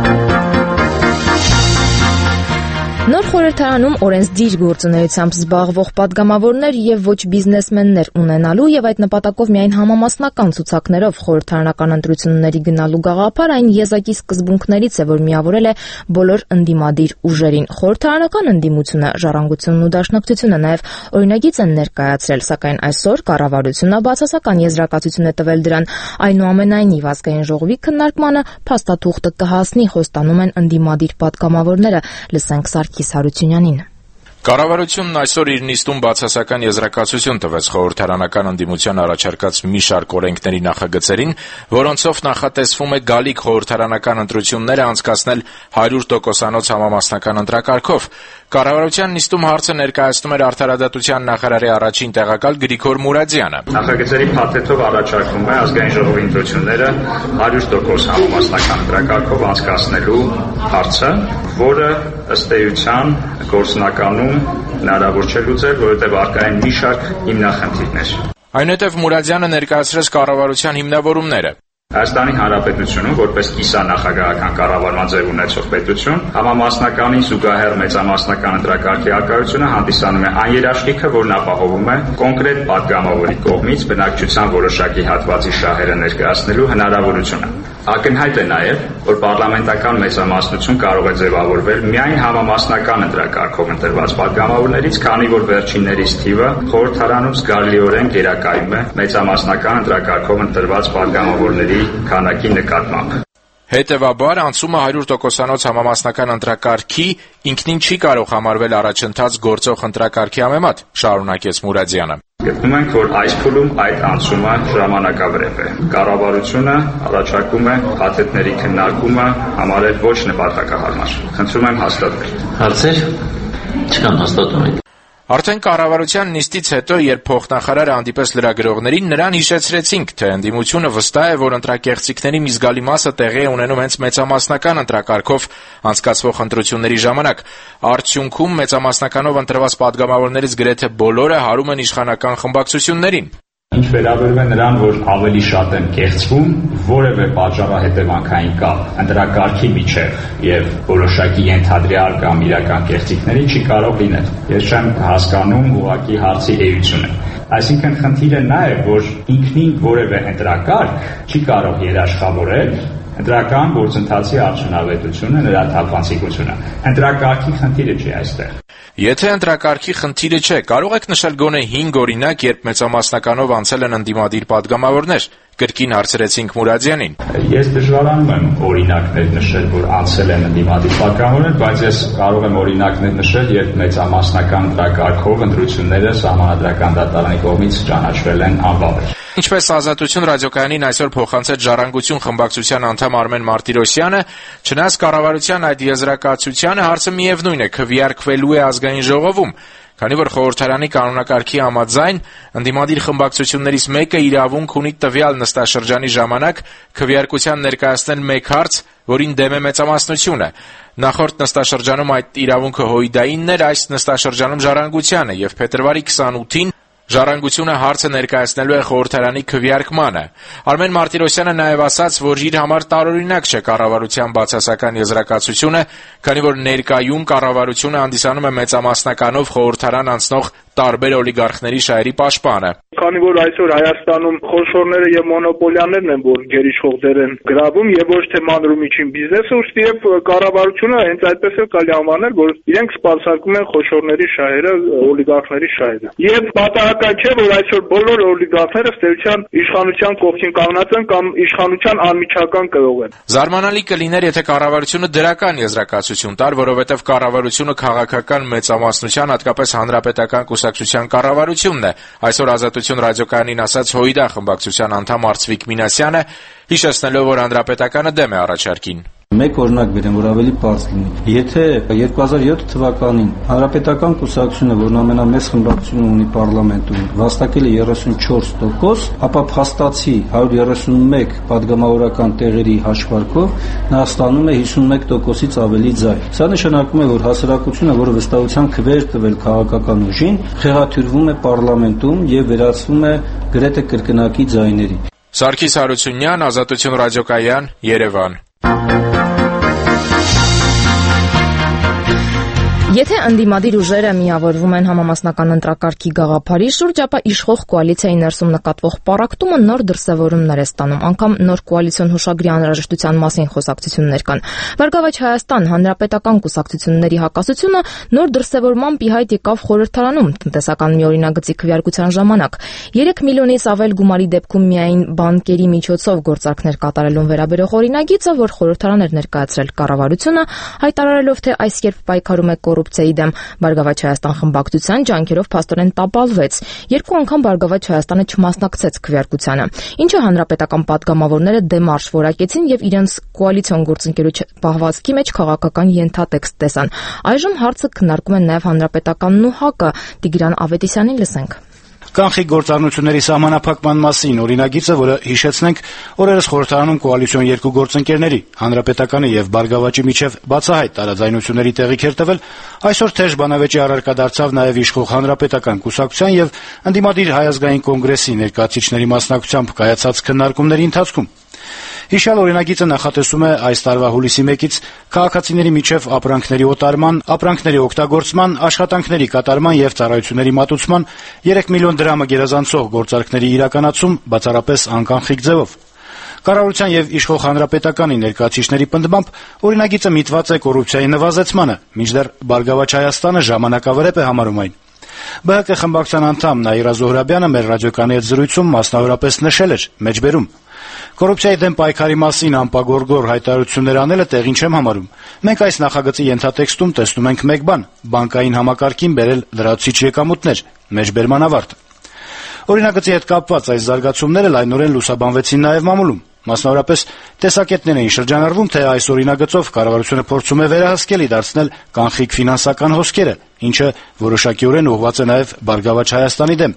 Նոր խորհրդարանում օրենսդիր գործունեությամբ զբաղվող պատգամավորներ եւ ոչ բիզնեսմեններ ունենալու եւ այդ նպատակով միայն համամասնական ցուցակներով խորհրդարանական ընտրությունների գնալու գաղափար այն եզակի սկզբունքներից է, որ միավորել է բոլոր ընդդիմադիր ուժերին։ Խորհրդարանական ընդդիմությունը, ժառանգությունն ու դաշնակցությունը նաեւ օրինագիծ են ներկայացրել, սակայն այսօր կառավարությունը բացասական եզրակացություն է տվել դրան։ Այնուամենայնիվ ազգային ժողովի քննարկմանը փաստաթուղթը կհասնի, խոստանում են ընդդիմադիր պատգամավորները։ Լսենք Սարգիս Հարությունյանին։ Կառավարությունն այսօր իր նիստում բացասական եզրակացություն տվեց խորհրդարանական ընդդիմության առաջարկած մի շարք օրենքների նախագծերին, որոնցով նախատեսվում է գալիք խորհրդարանական ընտրությունները անցկացնել հարյուր տոկոսանոց համամասնական ընտրակարգով։ Կառավարության նիստում հարցը ներկայացնում էր Արդարադատության նախարարի առաջին տեղակալ Գրիգոր Մուրադյանը։ Նախագծերի փաթեթով առաջարկվում է ազգային ժողովի ընտրությունները հարյուր տոկոս համամասնական ընտրակարգով անցկացնելու հարցը, որը ըստ էության գործնականում հնարավոր չէ լուծել, որովհետև առկա են մի շարք հիմնախնդիրներ։ Այնուհետև Մուրադյանը ներկայացրեց կառավարության հիմնավորումները։ Հայաստանի Հանրապետությունում որպես կիսանախագահական կառավարման ձև ունեցող պետություն համամասնականին զուգահեռ մեծամասնական ընտրակարգի առկայությունը հանդիսանում է այն երաշխիքը, որն ապահովում է կոնկրետ պատգամավորի կողմից բնակչության որոշակի հատվածի շահերը ներկայացնելու հնարավորությունը։ Ակնհայտ է նաև, որ պարլամենտական մեծամասնություն կարող է ձևավորվել միայն համամասնական ընտրակարգով ընտրված պատգամավորներից, քանի որ վերջիններից թիվը խորհրդարանում զգալիորեն գերակայում է մեծամասնական ընտրակարգով ընտրված պատգամավորների քանակի նկատմամբ։ Հետևաբար անցումը հարյուր տոկոսանոց համամասնական ընտրակարգի ինքնին չի կարող համարվել առաջընթաց գործող ընտրակարգի համեմատ, շարունակեց Մուրադյանը։ Գտնում ենք, որ այս փուլում այդ անցումը ժամանակավրեպ է։ Կառավարությունը առաջարկում է փաթեթների քննարկումը համարել ոչ նպատակահարմար։ Խնդրում եմ հաստատել։ Հարցեր չկան, հաստատում ենք։ Արդեն կառավարության նիստից հետո, երբ փոխնախարարը հանդիպեց լրագրողներին, նրան հիշեցրեցինք, թե ընդդիմությունը վստահ է, որ ընտրակեղծիքների մի զգալի մասը տեղի է ունենում հենց մեծամասնական ընտրակարգով անցկացվող ընտրությունների ժամանակ։ Արդյունքում մեծամասնականով ընտրված падգամավորներից գրեթե բոլորը հարում են իշխանական խմբակցություններին։ Ինչ վերաբերում է նրան, որ ավելի շատ են կեղծվում, որևէ պատճառահետևանքային կապ ընտրակարգի միջև եւ որոշակի ենթադրյալ կամ իրական կեղծիքների չի կարող լինել։ Ես չեմ հասկանում ուղղակի հարցի էությունը։ Այսինքն խնդիրը նա է, որ ինքնին որևէ ընտրակարգ չի կարող երաշխավորել ընտրական գործընթացի արդյունավետությունը, նրա թափանցիկությունը։ Ընտրակարգի խնդիրը չի այստեղ։ Եթե ընտրակարգի խնդիրը չէ, կարող եք նշել գոնե հինգ օրինակ, երբ մեծամասնականով անցել են ընդդիմադիր падգամավորներ, կրկին հարցրեցինք Մուրադյանին։ Ես դժվարանում եմ օրինակներ նշել, որ անցել են ընդդիմադիր падգամավորներ, բայց ես կարող եմ օրինակներ նշել, երբ մեծամասնական ընտրակարգով ընտրությունները Սահմանադրական դատարանի կողմից ճանաչվել են անվավեր։ Ինչպես Ազատություն ռադիոկայանին այսօր փոխանցեց Ժառանգություն խմբակցության անդամ Արմեն Մարտիրոսյանը, չնայած կառավարության այդ եզրակացությանը հարցը միևնույն է, քվեարկվելու է ազգային ժողովում, քանի որ խորհրդարանի կանոնակարգի համաձայն ընդդիմադիր խմբակցություններից մեկը իրավունք ունի տվյալ նստաշրջանի ժամանակ քվեարկության ներկայացնել մեկ հարց, որին դեմ է մեծամասնությունը։ Նախորդ նստաշրջանում այդ իրավունքը հույդայինն էր, այս նստաշրջանում Ժառանգությանը, եւ փետրվարի քսանութին Ժառանգությունը հարցը ներկայացնելու է խորհրդարանի քվեարկմանը։ Արմեն Մարտիրոսյանը նաև ասաց, որ իր համար տարօրինակ չէ կառավարության բացասական եզրակացությունը, քանի որ ներկայում կառավարությունը հանդիսանում է մեծամասնականով խորհրդարան անցնող տարբեր օլիգարխների շահերի պաշտպանը։ Քանի որ այսօր Հայաստանում խոշորները եւ մոնոպոլիաներն են, որ գերիշխող դեր են գրավում եւ ոչ թե մանր ու միջին բիզնեսը, ուստի եւ կառավարությունը հենց այդպես էլ կարելի անվանել, որ իրենք սպասարկում են խոշորների շահերը, օլիգարխների շահերը։ Եվ պատահական չէ, որ այսօր բոլոր օլիգարխները ստերության իշխանության կողքին կանգնած են կամ իշխանության անմիջական կրող են։ Զարմանալի կլիներ, եթե կառավարությունը դրական եզրակացություն տար, որովհետեւ կառավարությունը քաղաքական մեծամասնության, հատկապես հանրապետական կուսակցության կառավարությունն է։ Այսօր Ազատություն ռադիոկայանին ասաց Հույդա խմբակցության անդամ Արծվիկ Մինասյանը, հիշեցնելով, որ հանրապետականը դեմ է առաջարկին։ Մեկ օրինակ բերեմ, որ ավելի պարզ լինի։ Եթե երկու հազար յոթ թվականին հանրապետական կուսակցությունը, որն ամենամեծ խմբակցությունը ունի պարլամենտում, վաստակել է երեսունչորս տոկոս, ապա փաստացի հարյուր երեսունմեկ падգամավորական տեղերի հաշվարկով նա ստանում է հիսունմեկ տոկոսից ավելի ձայն։ Սա նշանակում է, որ հասարակությունը, որը վստահության քվեր տվել քաղաքական ուժին, խեղաթյուրվում է պարլամենտում եւ վերածվում է գրեթե կրկնակի ձայների։ Սարգիս Հարությունյան, Ազատություն ռադիոկայան, Երևան։ Եթե ընդդիմադիր ուժերը միավորվում են համամասնական ընտրակարգի գաղափարի շուրջ, ապա իշխող կոալիցիայի ներսում նկատվող պառակտումը նոր դրսևորումներ է ստանում, անգամ նոր կոալիցիոն հուշագրի անհրաժեշտության մասին խոսակցություններ կան։ Բարգավաճ Հայաստան հանրապետական կուսակցությունների հակասությունը նոր դրսևորմամբ ի հայտ եկավ խորհրդարանում տնտեսական մի օրինագծի քվեարկության ժամանակ։ երեք միլիոնից ավել գումարի դեպքում միայն բանկերի միջոցով գործարքներ կատարելուն վերաբերող օրինագիծը, որ խորհրդարան էր ներկայացրել կառավարությունը, հայտարարելով, թե այս երբ պայքարում է կոռուպցիայի դեմ, Բարգավաճ Հայաստան խմբակցության ջանքերով փաստորեն տապալվեց։ Երկու անգամ Բարգավաճ Հայաստանը չմասնակցեց քվեարկությանը, ինչը հանրապետական падգամավորները դեմարշ որակեցին եւ իրենց կոալիցիոն գործընկերոջ պահվածքի մեջ քաղաքական ենթատեքստ տեսան։ Այժմ հարցը քննարկում են նաեւ հանրապետականն ու ՀԱԿ-ը։ Տիգրան Ավետիսյանին լսենք։ Կանխիկ գործառնությունների սահմանափակման մասին օրինագիծը, որը հիշեցնենք, օրերս խորհրդարանում կոալիցիոն երկու գործընկերների, հանրապետականի եւ Բարգավաճի միջև բացահայտ տարաձայնությունների տեղիք էր տվել, այսօր թեժ բանավեճի առարկա դարձավ նաեւ իշխող հանրապետական կուսակցության եւ ընդդիմադիր Հայ ազգային կոնգրեսի ներկայացուցիչների մասնակցությամբ կայացած քննարկումների ընթացքում։ Հիշյալ օրինագիծը նախատեսում է այս տարվա հուլիսի մեկից քաղաքացիների միջև ապրանքների օտարման, ապրանքների օգտագործման, աշխատանքների կատարման եւ ծառայությունների մատուցման երեք միլիոն դրամը գերազանցող գործարքների իրականացում բացառապես անկանխիկ ձևով։ Կառավարության եւ իշխող հանրապետականի ներկայացուցիչների պնդմամբ օրինագիծը միտված է կոռուպցիայի նվազեցմանը, մինչդեռ Բարգավաճ Հայաստանը ժամանակավրեպ է համարում այն։ ԲՀԿ խմբակցության անդամ Նաիրա Զոհրաբյանը մեր ռադիոկայանի հետ զրույցում մասնավորապես նշել էր, մեջբերում. Կոռուպցիայի դեմ պայքարի մասին անպագորգոր հայտարարություններ անելը տեղին չեմ համարում։ Մենք այս նախագծի ենթատեքստում տեսնում ենք մեկ բան՝ բանկային համակարգին բերել լրացուցիչ եկամուտներ, մեջբերման ավարտ։ Օրինագծի հետ կապված այս զարգացումները լայնորեն լուսաբանվեցին նաև մամուլում։ Մասնավորապես տեսակետներ էին շրջանառվում, թե այս օրինագծով կառավարությունը փորձում է վերահսկելի դարձնել կանխիկ ֆինանսական հոսքերը, ինչը որոշակիորեն ուղղված է նաև Բարգավաճ Հայաստանի դեմ։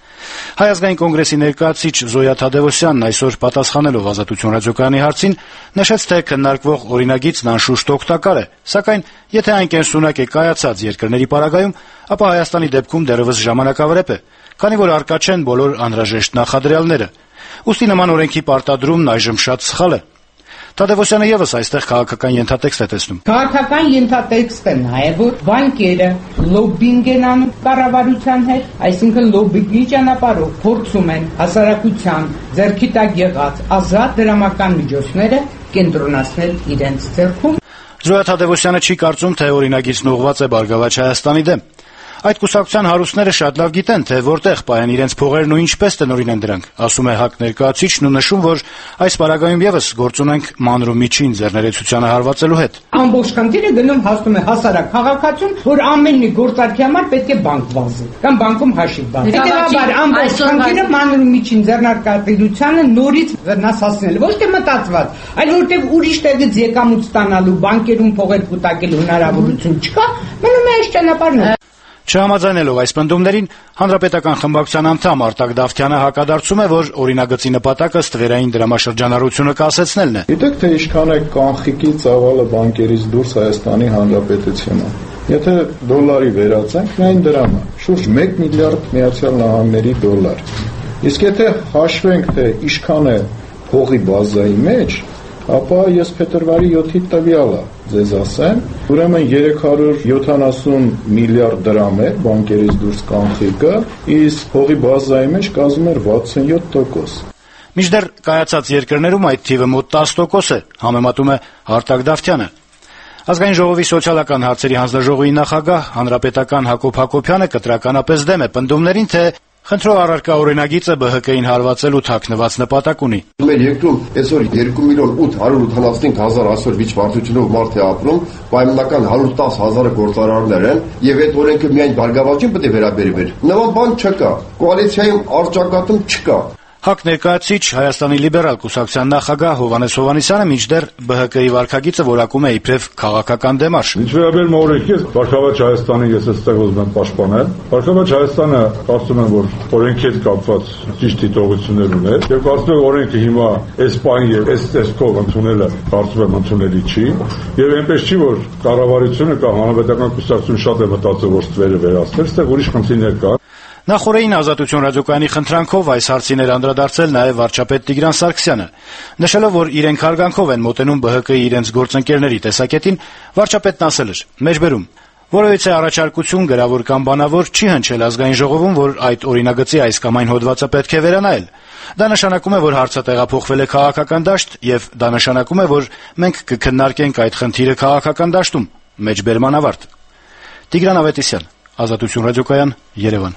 Հայ ազգային կոնգրեսի ներկայացուցիչ Զոյա Թադևոսյանն այսօր պատասխանելով Ազատություն ռադիոկայանի հարցին նշեց, թե քննարկվող օրինագիծն անշուշտ օգտակար է, սակայն եթե այն կենսունակ է կայացած երկրների պարագայում, ապա Հայաստանի դեպքում դեռևս ժամանակավրեպ է, քանի որ առկա չեն բոլոր անհրաժեշտ նախադրյալները։ Ուստի նման օրենքի պարտադրումն այժմ շատ սխալ է։ Թադևոսյանը եւս այստեղ քաղաքական ենթատեքստ է տեսնում։ Քաղաքական ենթատեքստը նաեւ որ բանկերը լոբինգ են անում կառավարության հետ, այսինքն լոբինգի ճանապարհով փորձում են հասարակության ձեռքի տակ եղած ազատ դրամական միջոցները կենտրոնացնել իրենց ձեռքում։ Զոյա Թադևոսյանը չի կարծում, թե օրինագիծն ուղղված է Բարգավաճ Հայաստանի դեմ։ Այդ կուսակցության հարուստները շատ լավ գիտեն, թե որտեղ պահեն իրենց փողերն ու ինչպես տնօրինեն դրանք, ասում է ՀԱԿ ներկայացուցիչն ու նշում, որ այս պարագայում եւս գործ ունենք մանրումիջին ձեռներեցությանը հարվածելու հետ։ Ամբողջ խնդիրը գնում հասնում է հասարակ քաղաքացուն, որ ամեն մի գործարքի համար պետք է բանկ վազի կամ բանկում հաշիվ բացի։ Հետևաբար ամբողջ խնդիրը մանրումիջին ձեռնարկատիրությանը նորից վնասացնել, ոչ թե մտածված, այլ որտեղ ուրիշ տեղից եկամուտ ստանալու բանկերում փողեր կուտակելու հնարավորություն չկա, մնում է այս ճանապարհն։ Չհամաձայնելով այս պնդումներին, Հանրապետական խմբակցության անդամ Արտակ Դավթյանը հակադարձում է, որ օրինագծի նպատակը ստվերային դրամաշրջանառությունը կասեցնելն է։ Գիտեք, թե ինչքան է կանխիկի ծավալը բանկերից դուրս Հայաստանի Հանրապետությունը։ Եթե դոլարի վերածենք, միայն դրամը, շուրջ մեկ միլիարդ Միացյալ Նահանգների դոլար։ Իսկ եթե հաշվենք, թե ինչքան է փողի բազայի մեջ, ապա ես փետրվարի յոթի տվյալը ձեզ ասեմ, ուրեմն երեք հարյուր յոթանասուն միլիարդ դրամ է բանկերից դուրս կանխիկը, իսկ փողի բազայի մեջ կազմում էր վաթսունյոթ տոկոս։ Մինչդեռ կայացած երկրներում այդ թիվը մոտ տասը տոկոս է, համեմատում է Արտակ Դավթյանը։ Ազգային ժողովի սոցիալական հարցերի հանձնաժողովի նախագահ հանրապետական Հակոբ Հակոբյանը կտրականապես դեմ է պնդումներին, թե խնդրող առարկա օրինագիծը ԲՀԿ-ին հարվածելու թաքնված նպատակ ունի։ Մեր երկրում այսօր երկու միլիոն ութ հարյուր ութանասունհինգ հազար այսօր վիճվարդությունով մարդ է ապրում, պայմանական հարյուր տասը հազարը գործարարներ են, եւ այդ օրենքը միայն Բարգավաճին պետք է վերաբերվեր։ Նման բան չկա։ Կոալիցիայում արճակատում չկա։ ՀԱԿ ներկայացուցիչ Հայաստանի լիբերալ կուսակցության նախագահ Հովհաննես Հովհաննիսյանը մինչդեռ ԲՀԿ-ի վարքագիծը որակում է իբրև քաղաքական դեմարշ։ Ինչ վերաբերում օրենքի, Բարգավաճ Հայաստանի ես այստեղ ուզում եմ պաշտպանել։ Բարգավաճ Հայաստանը կարծում եմ, որ օրենքի հետ կապված ճիշտ դիտողություններ ուներ, եւ կարծում եմ օրենքը հիմա այս բան եւ այս տեսքով ընդունելը կարծում եմ ընդունելի չի, եւ այնպես չի, որ կառավարությունը կամ հանրապետական կուսակցությունը շատ է մտածել, որ ստվերը վերացնել, այստեղ ուրիշ խնդիրներ կան։ Նախորդին Ազատություն ռադիոկայանի խնդրանքով այս հարցին էր անդրադարձել նաև վարչապետ Տիգրան Սարգսյանը, նշելով, որ իրենք հարգանքով են մոտենում ԲՀԿ-ի իրենց գործընկերների տեսակետին, վարչապետն ասել էր. «Մեջբերում, որովհետեւ առաջարկություն գրավոր կամ բանավոր չի հնչել ազգային ժողովում, որ այդ օրինագծի այս կամ այն հոդվածը պետք է վերանայել։ Դա նշանակում է, որ հարցը տեղափոխվել է քաղաքական դաշտ, եւ դա նշանակում է, որ մենք կքննարկենք այդ խնդիրը քաղաքական դաշտում»։ Մեջբերման ավարտ։ Տիգրան Ավետիսյան, Ազատություն ռադիոկայան, Երևան։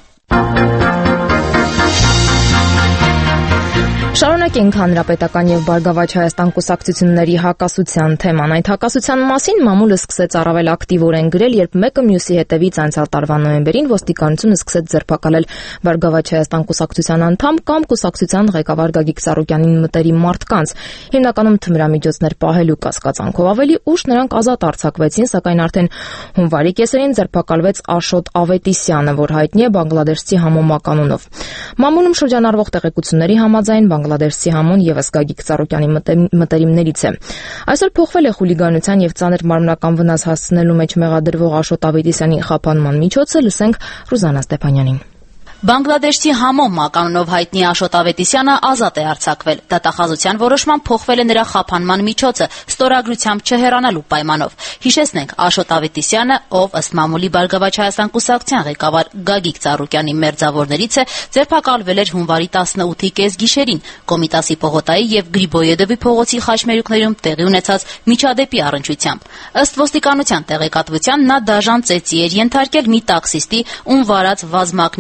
Շարունակենք Հանրապետական եւ Բարգավաճ Հայաստան կուսակցությունների հակասության թեման։ Այդ հակասության մասին մամուլը սկսեց առավել ակտիվորեն գրել, երբ մեկը մյուսի հետևից անցյալ տարվա նոյեմբերին ոստիկանությունը սկսեց ձերբակալել Բարգավաճ Հայաստան կուսակցության անդամ կամ կուսակցության ղեկավար Գագիկ Ծառուկյանին մտերիմ մարդկանց, հիմնականում թմրամիջոցներ պահելու կասկածանքով։ Ավելի ուշ նրանք ազատ արձակվեցին, սակայն արդեն հունվարի կեսերին ձերբակալվեց Աշոտ Ավետիսյանը, որ հայտնի է բանգլադեշցի Համոմակ անունով։ Մամուլում շրջանառվող տեղեկությունների համաձայն Բանգլադեշցի Համոն եւս Գագիկ Ծառուկյանի մտերիմներից է։ Այսօր փոխվել է խուլիգանության եւ ծանր մարմնական վնաս հասցնելու մեջ մեղադրվող Աշոտ Ավետիսյանի խափանման միջոցը, լսենք Ռուզանա Ստեփանյանին։ Բանգլադեշցի Համոն անունով հայտնի Աշոտ Ավետիսյանը ազատ է արձակվել։ Դատախազության որոշմամբ փոխվել է նրա խափանման միջոցը ստորագրությամբ չհեռանալու պայմանով։ Հիշեցնենք, Աշոտ Ավետիսյանը, ով ըստ մամուլի Բարգավաճ Հայաստան կուսակցության ղեկավար Գագիկ Ծառուկյանի մերձավորներից է, ձերբակալվել էր հունվարի տասնութի կեսգիշերին Կոմիտասի Պողոտայի եւ Գրիբոյեդովի փողոցի խաչմերուկներում տեղի ունեցած միջադեպի առնչությամբ։ Ըստ ոստիկանության տեղեկատվության նա դաժան ծեծի էր ենթարկել մի տաքսիստի, ում վարած վազմակնիշի մեքենա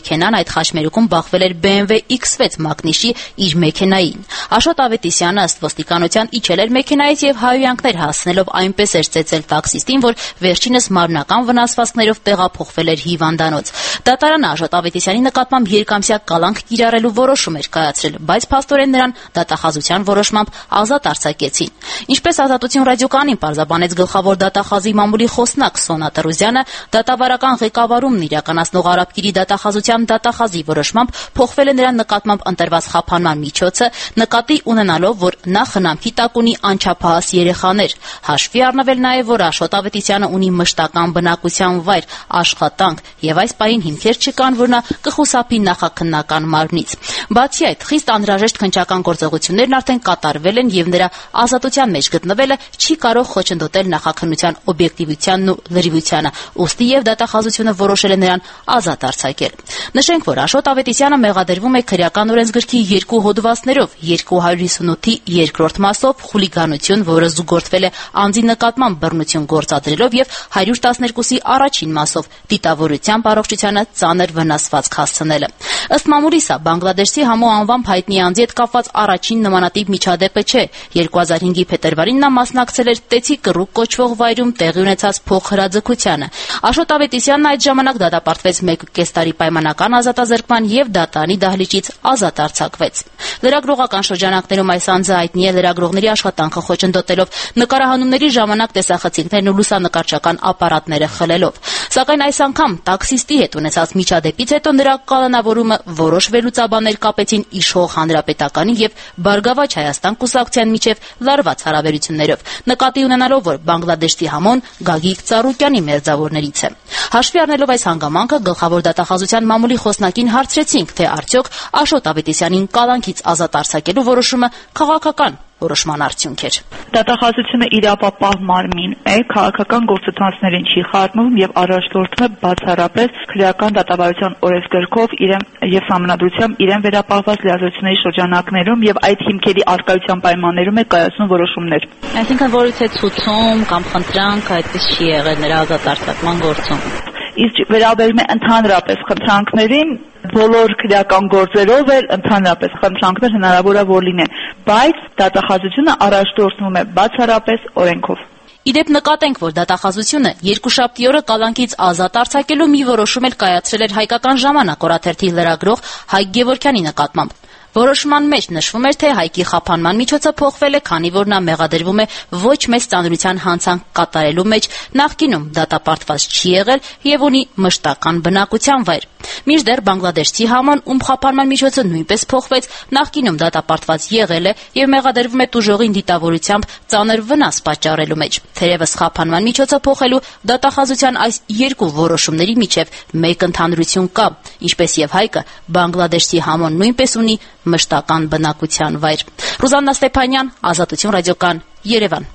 մեքենան այդ խաչմերուկում բախվել էր B M W X six մակնիշի իր մեքենային։ Աշոտ Ավետիսյանը ըստ ոստիկանության իջել էր մեքենայից եւ հայհոյանքներ հասցնելով այնպես էր ծեծել տաքսիստին, որ վերջինս մարմնական վնասվածքներով տեղափոխվել էր հիվանդանոց։ Դատարանը Աշոտ Ավետիսյանի նկատմամբ երկամսյա կալանք կիրառելու որոշում էր կայացրել, բայց փաստորեն նրան դատախազության որոշմամբ ազատ արձակեցին։ Ինչպես Ազատություն ռադիոկայանին պարզաբանեց գլխավոր դատախազի մամուլի խոսնակ Սոնա Տրուզյանը, դատավարական ղեկավարումն իրականացնող Արաբկիրի դատախազության դատախազի որոշմամբ փոխվել է նրան նկատմամբ ընտրված խափանման միջոցը, նկատի ունենալով, որ նա խնամքի տակ ունի անչափահաս երեխաներ։ Հաշվի առնվել նաև, որ Աշոտ Ավետիսյանը ունի մշտական բնակության վայր, աշխատանք եւ այս պահին հիմքեր չկան, որ նա կխուսափի նախաքննական մարմնից։ Բացի այդ, խիստ անհրաժեշտ քննչական գործողություններն արդեն կատարվել են եւ նրա ազատության մեջ գտնվելը չի կարող խոչընդոտել նախաքննության օբյեկտիվությանն ու լրիվությանը, ուստի եւ դատախազությունը որոշել է նրան ազատ արձակել։ Նշենք, որ Աշոտ Ավետիսյանը մեղադրվում է քրեական օրենսգրքի երկու հոդվածներով, երկու հարյուր հիսունութի երկրորդ մասով խուլիգանություն, որը զուգորդվել է անձի նկատմամբ բռնություն գործադրելով, եւ հարյուր տասներկուսի առաջին մասով դիտավորությամբ առողջությանը ծանր վնասվածք հասցնելը։ Ըստ մամուլի սա Բանգլադեշի Համո անվամբ հայտնի անձի հետ կապված առաջին նմանատիպ միջադեպը չէ։ երկու հազար հինգի փետրվարին նա մասնակցել էր Տեցի կռուկ կոչվող վայրում տեղի ունեցած փոխհրաձգությանը։ Աշոտ Ավետիսյանն այդ ժամանակ դատապարտվեց մեկ ու կես տարի պայմանական ազատազրկման եւ դատարանի դահլիճից ազատ արձակվեց։ Լրագրողական շրջանակներում այս անձը հայտնի է լրագրողների աշխատանքը խոչընդոտելով, նկարահանումների ժամանակ տեսախցիկներն ու լուսանկարչական ապարատները խլելով։ Սակայն այս անգամ տաքսիստի հետ ունեցած միջադեպից հետո նրա կալանավորումը որոշ վերլուծաբաններ կապեցին իշխող Հանրապետականի եւ Բարգավաճ Հայաստան կուսակցության միջև լարված հարաբերություններով, նկատի ունենալով, որ Բանգլադեշի Համոն Գագիկ Ծառուկյանի մերձավորներից է։ Հաշվի առնելով այս հանգամանքը, գլխավոր դատախազության մամուլի խոսնակին հարցրեցինք, թե արդյոք Աշոտ Ավետիսյանին կալանքից ազատ արձակելու որոշումը քաղաքական որոշման արդյունք էր։ Դատախազությունը իրավապահ մարմին է, քաղաքական գործընթացներին չի խառնում եւ առաջնորդում է բացառապես քրեական դատավարության օրենսգրքով իրեն եւ համանդրությամբ իրեն վերապահված լիազորությունների շրջանակներում եւ այդ հիմքերի արկայության պայմաններում է կայացնում որոշումներ։ Այսինքն որից է ցուցում կամ խնդրանք այդպես չի եղել նրա ազատ արձակման գործում։ Իսկ վերաբերում է ընդհանրապես խնդրանքներին, բոլոր քրեական գործերով էլ ընդհանրապես խնդրանքներ հնարավոր է որ լինեն, բայց դատախազությունը առաջնորդվում է բացառապես օրենքով։ Իդեպ նկատենք, որ դատախազությունը երկուշաբթի օրը կալանքից ազատ արձակելու մի որոշում էլ կայացրել էր Հայկական ժամանակ օրաթերթի լրագրող Հայկ Գևորգյանի նկատմամբ։ Որոշման մեջ նշվում էր, թե Հայկի խափանման միջոցը փոխվել է, քանի որ նա մեղադրվում է ոչ մեծ ծանրության հանցանք կատարելու մեջ, նախկինում դատապարտված չի եղել եւ ունի մշտական բնակության վայր։ Մինչդեռ Բանգլադեշի Համոն, ում խափանման միջոցը նույնպես փոխվեց, նախկինում դատապարտված եղել է եւ մեղադրվում է տուժողին դիտավորությամբ ծանր վնաս պատճառելու մեջ։ Թերևս խափանման միջոցը փոխելու դատախազության այս երկու որոշումների միջև մեկ ընդհանրություն կա, ինչպես եւ Հայկը, Բանգլադեշի Համոն նույնպես ունի մշտական բնակության վայր։ Ռուզաննա Ստեփանյան, Ազատություն ռադիոկայան, Երևան։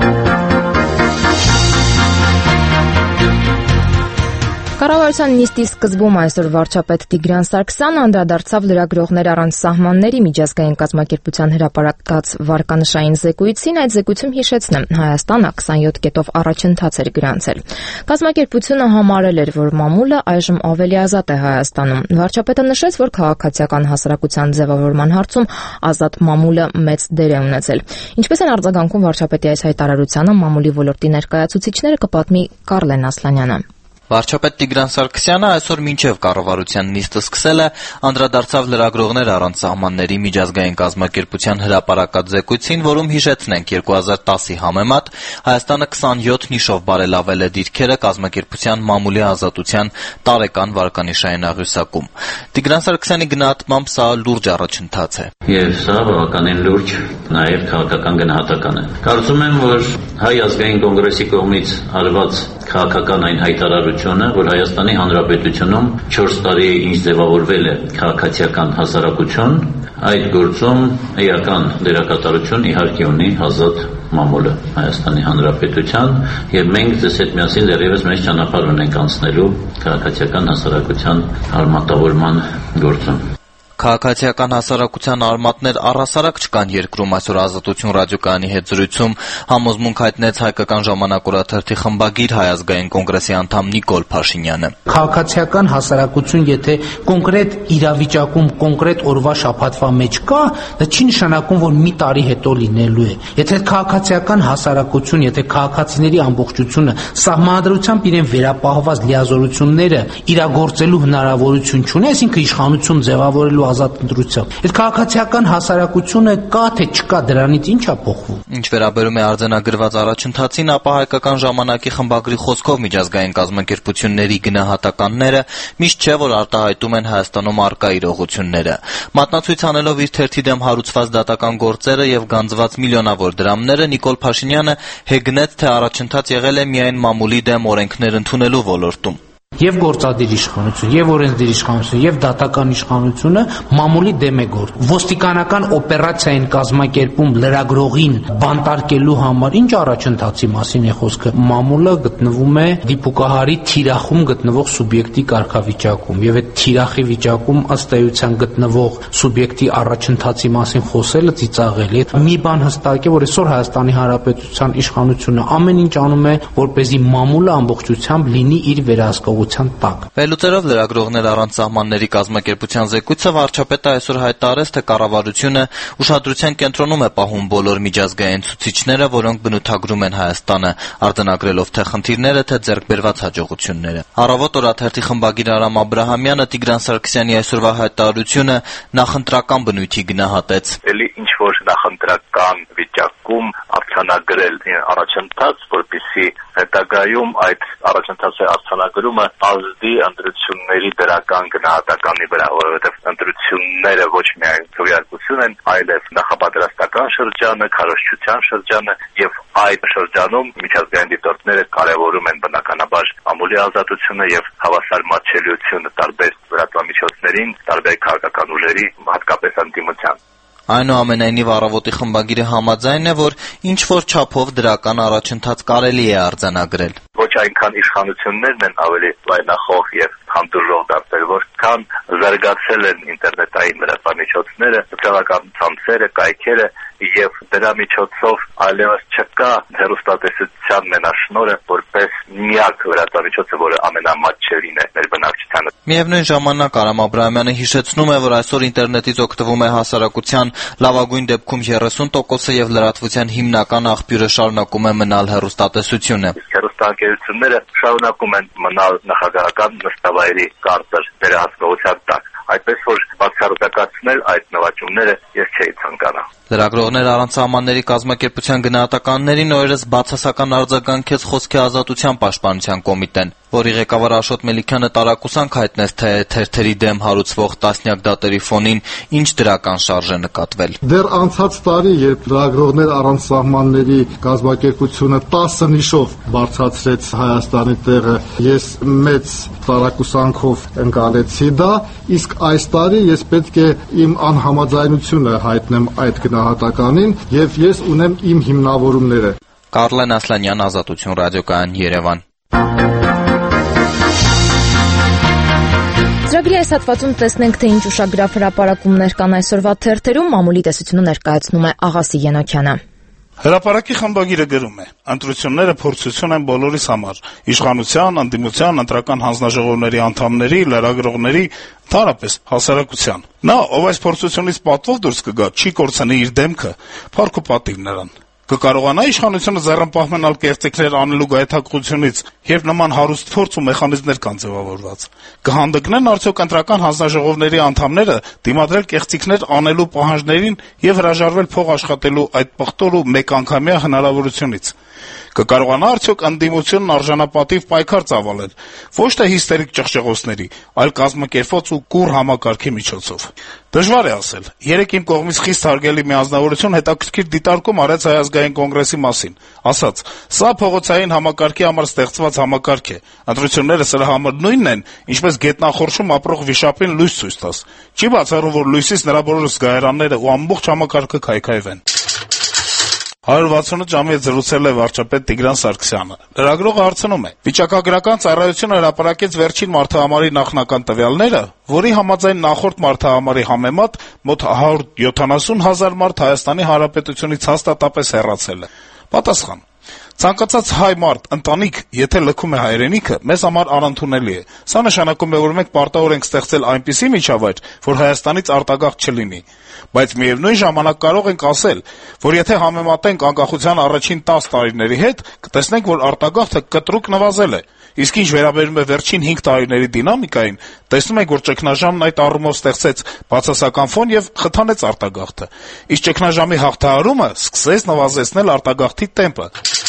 Կառավարության նիստի սկզբում այսօր վարչապետ Տիգրան Սարգսյանը անդրադարձավ լրագրողներ առանց սահմանների միջազգային կազմակերպության հրապարակած վարկանշային զեկույցին, այդ զեկույցում հիշեցնեմ, Հայաստանը քսանյոթ կետով առաջընթաց էր գրանցել։ Կազմակերպությունը համարել էր, որ մամուլը այժմ ավելի ազատ է Հայաստանում։ Վարչապետը նշեց, որ քաղաքացիական հասարակության ձևավորման հարցում ազատ մամուլը մեծ դեր է ունեցել։ Ինչպես են արձագանքում վարչապետի այս հայտարարությանը մամուլի ոլորտի ներկայացուցիչները, կպատմի Կարլեն Ասլանյանը։ Վարչապետ Տիգրան Սարգսյանը այսօր մինչև կառավարության նիստը սկսել է, անդրադարձավ լրագրողներ առանց սահմանների միջազգային կազմակերպության հրապարակած զեկույցին, որում հիշեցնենք երկու հազար տասի համեմատ Հայաստանը քսանյոթ նիշով բարելավել է դիրքերը կազմակերպության մամուլի ազատության տարեկան վարկանիշային աղյուսակում։ Տիգրան Սարգսյանի գնահատմամբ սա լուրջ առաջընթաց է։ Եվ սա բավականին լուրջ նաև քաղաքական գնահատական է։ Կարծում եմ, որ Հայ ազգային կոնգրեսի կողմից արված քաղաքական այն հայտարարությունը, որ Հայաստանի Հանրապետությունում չորս տարի է ինչ ձևավորվել է քաղաքացիական հասարակություն, այդ գործում էական դերակատարություն իհարկե ունի ազատ մամուլը Հայաստանի Հանրապետության, եւ մենք ձեզ հետ միասին դեռևս մեծ ճանապարհ ունենք անցնելու քաղաքացիական հասարակության արմատավորման գործում։ Քաղաքացիական հասարակության արմատներ առհասարակ չկան երկրում, այսօր Ազատություն ռադիոկայանի հետ զրույցում համոզմունք հայտնեց Հայկական ժամանակ օրաթերթի խմբագիր Հայ ազգային կոնգրեսի անդամ Նիկոլ Փաշինյանը։ Քաղաքացիական հասարակություն, եթե կոնկրետ իրավիճակում, կոնկրետ օրվա շաբաթվա մեջ կա, դա չի նշանակում, որ մի տարի հետո լինելու է։ Եթե քաղաքացիական հասարակություն, եթե քաղաքացիների ամբողջությունը սահմանադրությամբ իրեն վերապահված լիազորությունները իրագործելու հնարավորություն չունի, այսինքն իշխանություն ձևավորելու ազատ ընտրությամբ։ Այդ քաղաքացիական հասարակությունը կա թե չկա, դրանից ի՞նչ է փոխվում։ Ինչ վերաբերում է արձանագրված առաջընթացին, ապա Հայկական ժամանակի խմբագրի խոսքով միջազգային կազմակերպությունների գնահատականները միշտ չէ որ արտահայտում են Հայաստանում առկա իրողությունները։ Մատնացույց անելով իր թերթի դեմ հարուցված դատական գործերը եւ գանձված միլիոնավոր դրամները, Նիկոլ Փաշինյանը հեգնեց, թե առաջընթաց եղել է միայն մամուլի դեմ օրենքներ ընդունելու ոլորտում։ Եվ գործադիր իշխանություն, եւ օրենսդիր իշխանություն, եւ դատական իշխանությունը մամուլի դեմ է գործ։ Ոստիկանական օպերացիա են կազմակերպում լրագրողին բանտարկելու համար, ինչ առաջընթացի մասին է խոսքը։ Մամուլը գտնվում է դիպուկահարի թիրախում գտնվող սուբյեկտի կարգավիճակում, եւ այդ թիրախի վիճակում ըստ էության գտնվող սուբյեկտի առաջընթացի մասին խոսելը ծիծաղելի է։ Մի բան հստակ է, որ այսօր Հայաստանի Հանրապետության իշխանությունը ամեն ինչ անում է, որպեսզի մամուլը ամբողջությամբ լինի իր վերահսկողության տակ։ Վերլուծելով լրագրողներ առանց սահմանների կազմակերպության զեկույցը, վարչապետը այսօր հայտարարեց, թե կառավարությունը ուշադրության կենտրոնում է պահում բոլոր միջազգային ցուցիչները, որոնք բնութագրում են Հայաստանը, արձանագրելով թե խնդիրները, թե ձեռքբերված հաջողությունները։ Առավոտ օրաթերթի խմբագիր Արամ Աբրահամյանը Տիգրան Սարգսյանի այսօրվա հայտարարությունը նախընտրական բնույթի գնահատեց։ Էլի ինչ որ նախընտրական վիճակում արձանագրել առաջընթաց, որպեսզի հետագայում այդ առաջընթացի արձանագրումը ազդի ընտրությունների դրական գնահատականի վրա, որովհետև ընտրությունները ոչ միայն քվեարկություն են, այլև նախապատրաստական շրջանը, քարոզչության շրջանը եւ այդ շրջանում միջազգային դիտորդները կարևորում են բնականաբար մամուլի ազատությունը եւ հավասար մատչելիությունը տարբեր լրատվամիջոցներին, տարբեր քաղաքական ուժերի, հատկապես ընդդիմության։ Այնուամենայնիվ առավոտի խմբագիրը համաձայն է, որ ինչ-որ չափով դրական առաջընթաց կարելի է արձանագրել։ Ոչ այնքան իշխանություններն են ավելի վայնախոհ եւ հանդուրժող դարձել, որքան զարգացել են ինտերնետային լրատվամիջոցները, սոցիալական ցանցերը, կայքերը եւ դրա միջոցով այլևս չկա հեռուստատեսության մենաշնորհը որպես միակ լրատվամիջոցը, որը ամենամատչելին է մեր բնակչությանը։ Միևնույն ժամանակ Արամ Աբրահամյանը հիշեցնում է, որ այսօր ինտերնետից օգտվում է հասարակության լավագույն դեպքում երեսուն տոկոսը եւ լրատվության հիմնական աղբյուրը շարունակում է մնալ հեռուստատեսությունը։ Հեռուստաընկերությունները շարունակում են մնալ նախագահական նստավայրի կարծր վերահսկողության տակ։ Այդպես որ բացառությամբ այդ նվաճումները ես չէի ցանկանա։ Լրագրողներ առանց սահմանների կազմակերպության գնահատականներին օրերս բացասական արձագանքեց Խոսքի ազատության պաշտպանության կոմիտեն, որի ղեկավար Աշոտ Մելիքյանը տարակուսանք հայտնեց, թե թերթերի դեմ հարուցվող տասնյակ դատերի ֆոնին ինչ դրական շարժ է նկատվել։ Դեռ անցած տարի, երբ լրագրողներ առանց սահմանների կազմակերպությունը տասը նիշով բարձրացրեց Հայաստանի տեղը, ես մեծ տարակուսանքով ընկալեցի դա, իսկ այս տարի ես պետք է իմ անհամաձայնությունը հայտնեմ այդ գնահատականին եւ ես ունեմ իմ հիմնավորումները։ Կարլեն Ասլանյան, Ազատություն ռադիոկայան, Երևան։ Ծրագրի այս հատվածում տեսնենք, թե ինչ ուշագրավ հրապարակումներ կան այսօրվա թերթերում, մամուլի տեսությունը ներկայացնում է Աղասի Ենոքյանը։ Հրապարակի խմբագիրը գրում է. ընտրությունները փորձություն են բոլորիս համար՝ իշխանության, ընդդիմության, ընտրական հանձնաժողովների անդամների, լրագրողների, ընդհանրապես հասարակության։ Նա, ով այս փորձությունից պատվով դուրս կգա, չի կորցնի իր դեմքը, փառք ու պատիվ նրան։ Կկարողանա իշխանությունը ձեռնպահ մնալ կեղծիքներ անելու գայթակղությունից, երբ նման հարուստ փորձ ու մեխանիզմներ կան ձևավորված։ Կհանդգնեն արդյոք ընտրական հանձնաժողովների անդամները դիմադրել կեղծիքներ անելու պահանջներին եւ հրաժարվել փող աշխատելու այդ պղտոր ու մեկանգամյա հնարավորությունից։ Կկարողանա արդյոք ընդդիմությունն արժանապատիվ պայքար ծավալել, ոչ թե հիստերիկ ճղճղոցների, այլ կազմակերպված ու կուռ համակարգի միջոցով։ Դժվար է ասել։ Երեկ իմ կողմից խիստ հարգելի մի անձնավորություն հետաքրքիր դիտարկում արեց Հայ ազգային կոնգրեսի մասին, ասաց. «Սա փողոցային համակարգի համար ստեղծված համակարգ է։ Ընտրությունները սրա համար նույնն են, ինչպես գետնախորշում ապրող վիշապին լույս ցույց տաս։ Չի բացառում, որ լույսից նրա բոլոր զգայարանները ու ամբողջ համակարգը քայքայվեն»։ հարյուր վաթսունութ ժամի հետ զրուցել է վարչապետ Տիգրան Սարգսյանը։ Լրագրողը հարցնում է. վիճակագրական ծառայությունը հրապարակեց վերջին մարդահամարի նախնական տվյալները, որի համաձայն նախորդ մարդահամարի համեմատ մոտ հարյուր յոթանասուն հազար մարդ Հայաստանի Հանրապետությունից հաստատապես հեռացել է։ Պատասխան. Ցանկացած հայ մարդ, ընտանիք, եթե լքում է հայրենիքը, մեզ համար անընդունելի է։ Սա նշանակում է, որ մենք պարտավոր ենք ստեղծել այնպիսի միջավայր, որ Հայաստանից արտագաղթ չլինի։ Բայց միևնույն ժամանակ կարող ենք ասել, որ եթե համեմատենք անկախության առաջին տասը տարիների հետ, կտեսնենք, որ արտագաղթը կտրուկ նվազել է։ Իսկ ինչ վերաբերում է վերջին հինգ տարիների դինամիկային, տեսնում ենք, որ ճգնաժամն այդ առումով ստեղծեց բացասական ֆոն եւ խթանեց արտագաղթը։ Իսկ ճգնաժամի հաղթահարումը սկսեց նվազեցնել արտագաղթի տեմպը։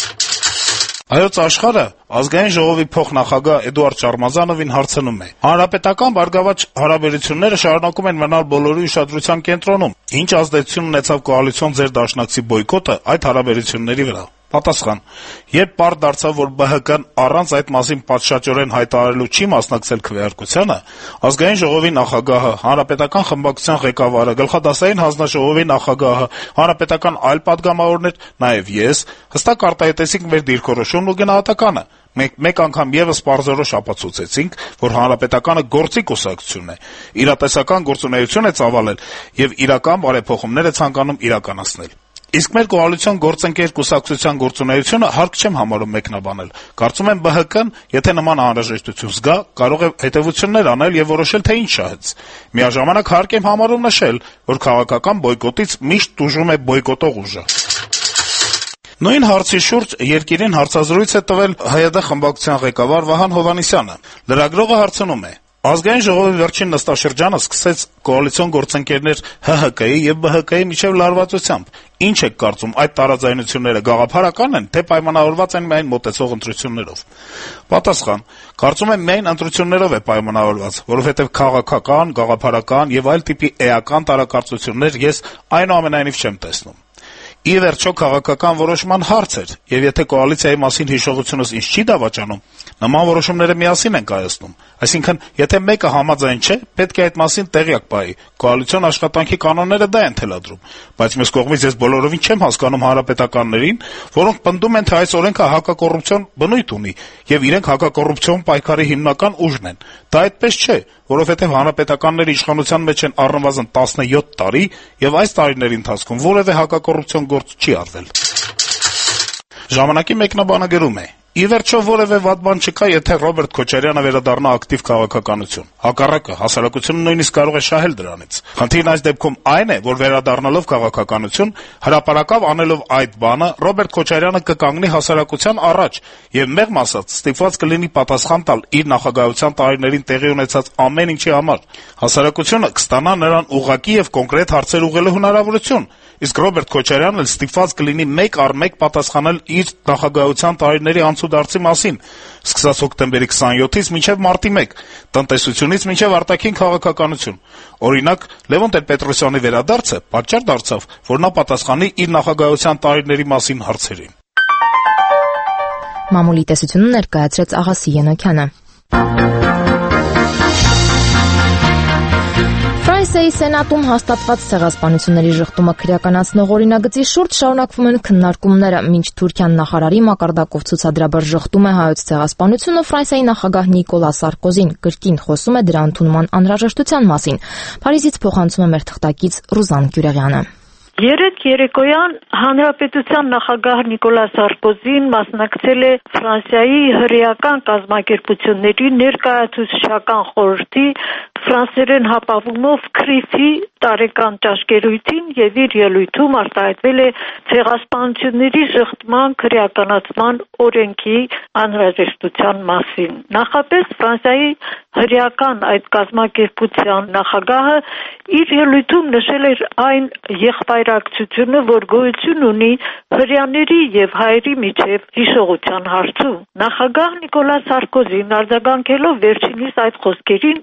Հայոց աշխարհը ազգային ժողովի փոխնախագահ Էդուարդ Շարմազանովին հարցնում է. Հանրապետական բարգավաճ հարաբերությունները շարունակում են մնալ բոլորի ուշադրության կենտրոնում։ Ինչ ազդեցություն ունեցավ կոալիցիոն ձեր դաշնակցի բոյկոտը այդ հարաբերությունների վրա։ Պատասխան. Երբ պարզ դարձավ, որ Բ Հ Կն առանց այդ մասին պատշաճորեն հայտարարելու չի մասնակցել քվեարկությանը, ազգային ժողովի նախագահը, հանրապետական խմբակցության ղեկավարը, գլխադասային հանձնաժողովի նախագահը, հանրապետական այլ պատգամավորներ, նաև ես, հստակ արտահայտեցինք մեր դիրքորոշումն ու գնահատականը։ Մենք մեկ անգամ եւս պարզորոշ ապացուցեցինք, որ հանրապետականը գործի կուսակցություն է, իրատեսական գործունեություն է ծավալել եւ իրական բարեփոխումներ է ցանկանում իրականացնել։ Իսկ մեր կոալիցիոն գործընկեր կուսակցության գործունեությունը հարկ չեմ համարում մեկնաբանել։ Կարծում եմ Բ Հ Կն, եթե նման անհրաժեշտություն զգա, կարող է հետեւություններ անել եւ որոշել, թե ինչ շահեց։ Միաժամանակ հարկ եմ համարում նշել, որ քաղաքական բոյկոտից միշտ տուժում է բոյկոտող ուժը։ Նույն հարցի շուրջ երկիրին հարցազրույց է տվել Հայ Է Դե խմբակցության ղեկավար Վահան Հովհաննիսյանը։ Լրագրողը հարցնում է. Ազգային ժողովի վերջին նստաշրջանը սկսեց կոալիցիոն գործընկերներ Հ Հ Կի եւ Բ Հ Կի միջև լարվածությամբ։ Ինչ եք կարծում, այդ տարաձայնությունները գաղափարական են, թե պայմանավորված են միայն մոտեցող ընտրություններով։ Պատասխան. Կարծում եմ միայն ընտրություններով է պայմանավորված, որովհետեւ քաղաքական, գաղափարական եւ այլ տիպի էական տարակարծություններ ես այնուամենայնիվ չեմ տեսնում։ Ի վերջո քաղաքական որոշման հարց էր, եւ եթե կոալիցիայի մասին հիշողությունս ինձ չի դավաճանում, նման որոշումները միասին են կայացնում։ Այսինքն, եթե մեկը համաձայն չէ, պետք է այդ մասին տեղյակ պահի։ Կոալիցիոն աշխատանքի կանոնները դա են թելադրում, բայց մյուս կողմից ես բոլորովին չեմ հասկանում հանրապետականներին, որոնք պնդում են, թե այս օրենքը հակակոռուպցիոն բնույթ ունի, եւ իրենք հակակոռուպցիոն պայքարի հիմնական ուժն են։ Դա այդպես չէ, որովհետեւ հանրապետականների իշխանության մեջ են առնվազն տասնյոթ տարի, եւ այս տարիների ընթացքում որևէ հակակոռուպցիոն գործ չի արվել։ Ժամանակի մեկնաբանը գրում է. Ի վերջո որևէ վատ բան չկա, եթե Ռոբերտ Քոչարյանը վերադառնա ակտիվ քաղաքականություն։ Հակառակը, հասարակությունը նույնիսկ կարող է շահել դրանից։ Խնդիրն այս դեպքում այն է, որ վերադառնալով քաղաքականություն, հրապարակավ անելով այդ բանը, Ռոբերտ Քոչարյանը կկանգնի հասարակության առաջ եւ մեղմ ասած ստիպված կլինի պատասխան տալ իր նախագահության տարիներին տեղի ունեցած ամեն ինչի համար։ Հասարակությունը կստանա նրան ուղղակի եւ կոնկրետ հարցեր ուղղելու հնարավորություն։ Իսկ Ռոբերտ Քոչարյանն էլ ստիպված կլինի մեկ առ մեկ պատասխանել իր նախագահության տարիների անցուդարձի մասին, սկսած հոկտեմբերի քսանյոթից մինչև մարտի մեկ, տնտեսությունից մինչև արտաքին քաղաքականություն։ Օրինակ, Լևոն Տեր-Պետրոսյանի վերադարձը պատճառ դարձավ, որ նա պատասխանի իր նախագահության տարիների մասին հարցերին։ Մամուլի տեսությունը ներկայացրեց Աղասի Ենոքյանը։ Ֆրանսիայի Սենատում հաստատված ցեղասպանությունների շղթումը քրեականացնող օրինագծի շուրջ շարունակվում են քննարկումները, մինչ Թուրքիան նախարարի մակարդակով ցուցադրաբար շղթում է հայոց ցեղասպանությունը, Ֆրանսիայի նախագահ Նիկոլա Սարկոզին կրկին խոսում է դրա ընդունման անհրաժեշտության մասին։ Փարիզից փոխանցում է մեր թղթակից Ռուզան Գյուրեղյանը։ Երեկ երեկոյան հանրապետության նախագահ Նիկոլա Սարկոզին մասնակցել է Ֆրանսիայի հրեական կազմակերպությունների ներկայացուցչական խորհրդի ֆրանսերեն հապավումով Քրիֆի տարեկան ճաշկերույթին եւ իր ելույթում արտահայտվել է ցեղասպանությունների շղթման քրեականացման օրենքի անհրաժեշտության մասին։ Նախապես Ֆրանսիայի հրեական այդ կազմակերպության նախագահը իր ելույթում նշել էր այն եղբայրակցությունը, որ գոյություն ունի հրեաների եւ հայերի միջև հիշողության հարցում։ Նախագահ Նիկոլա Սարկոզին արձագանքելով վերջինիս այդ խոսքերին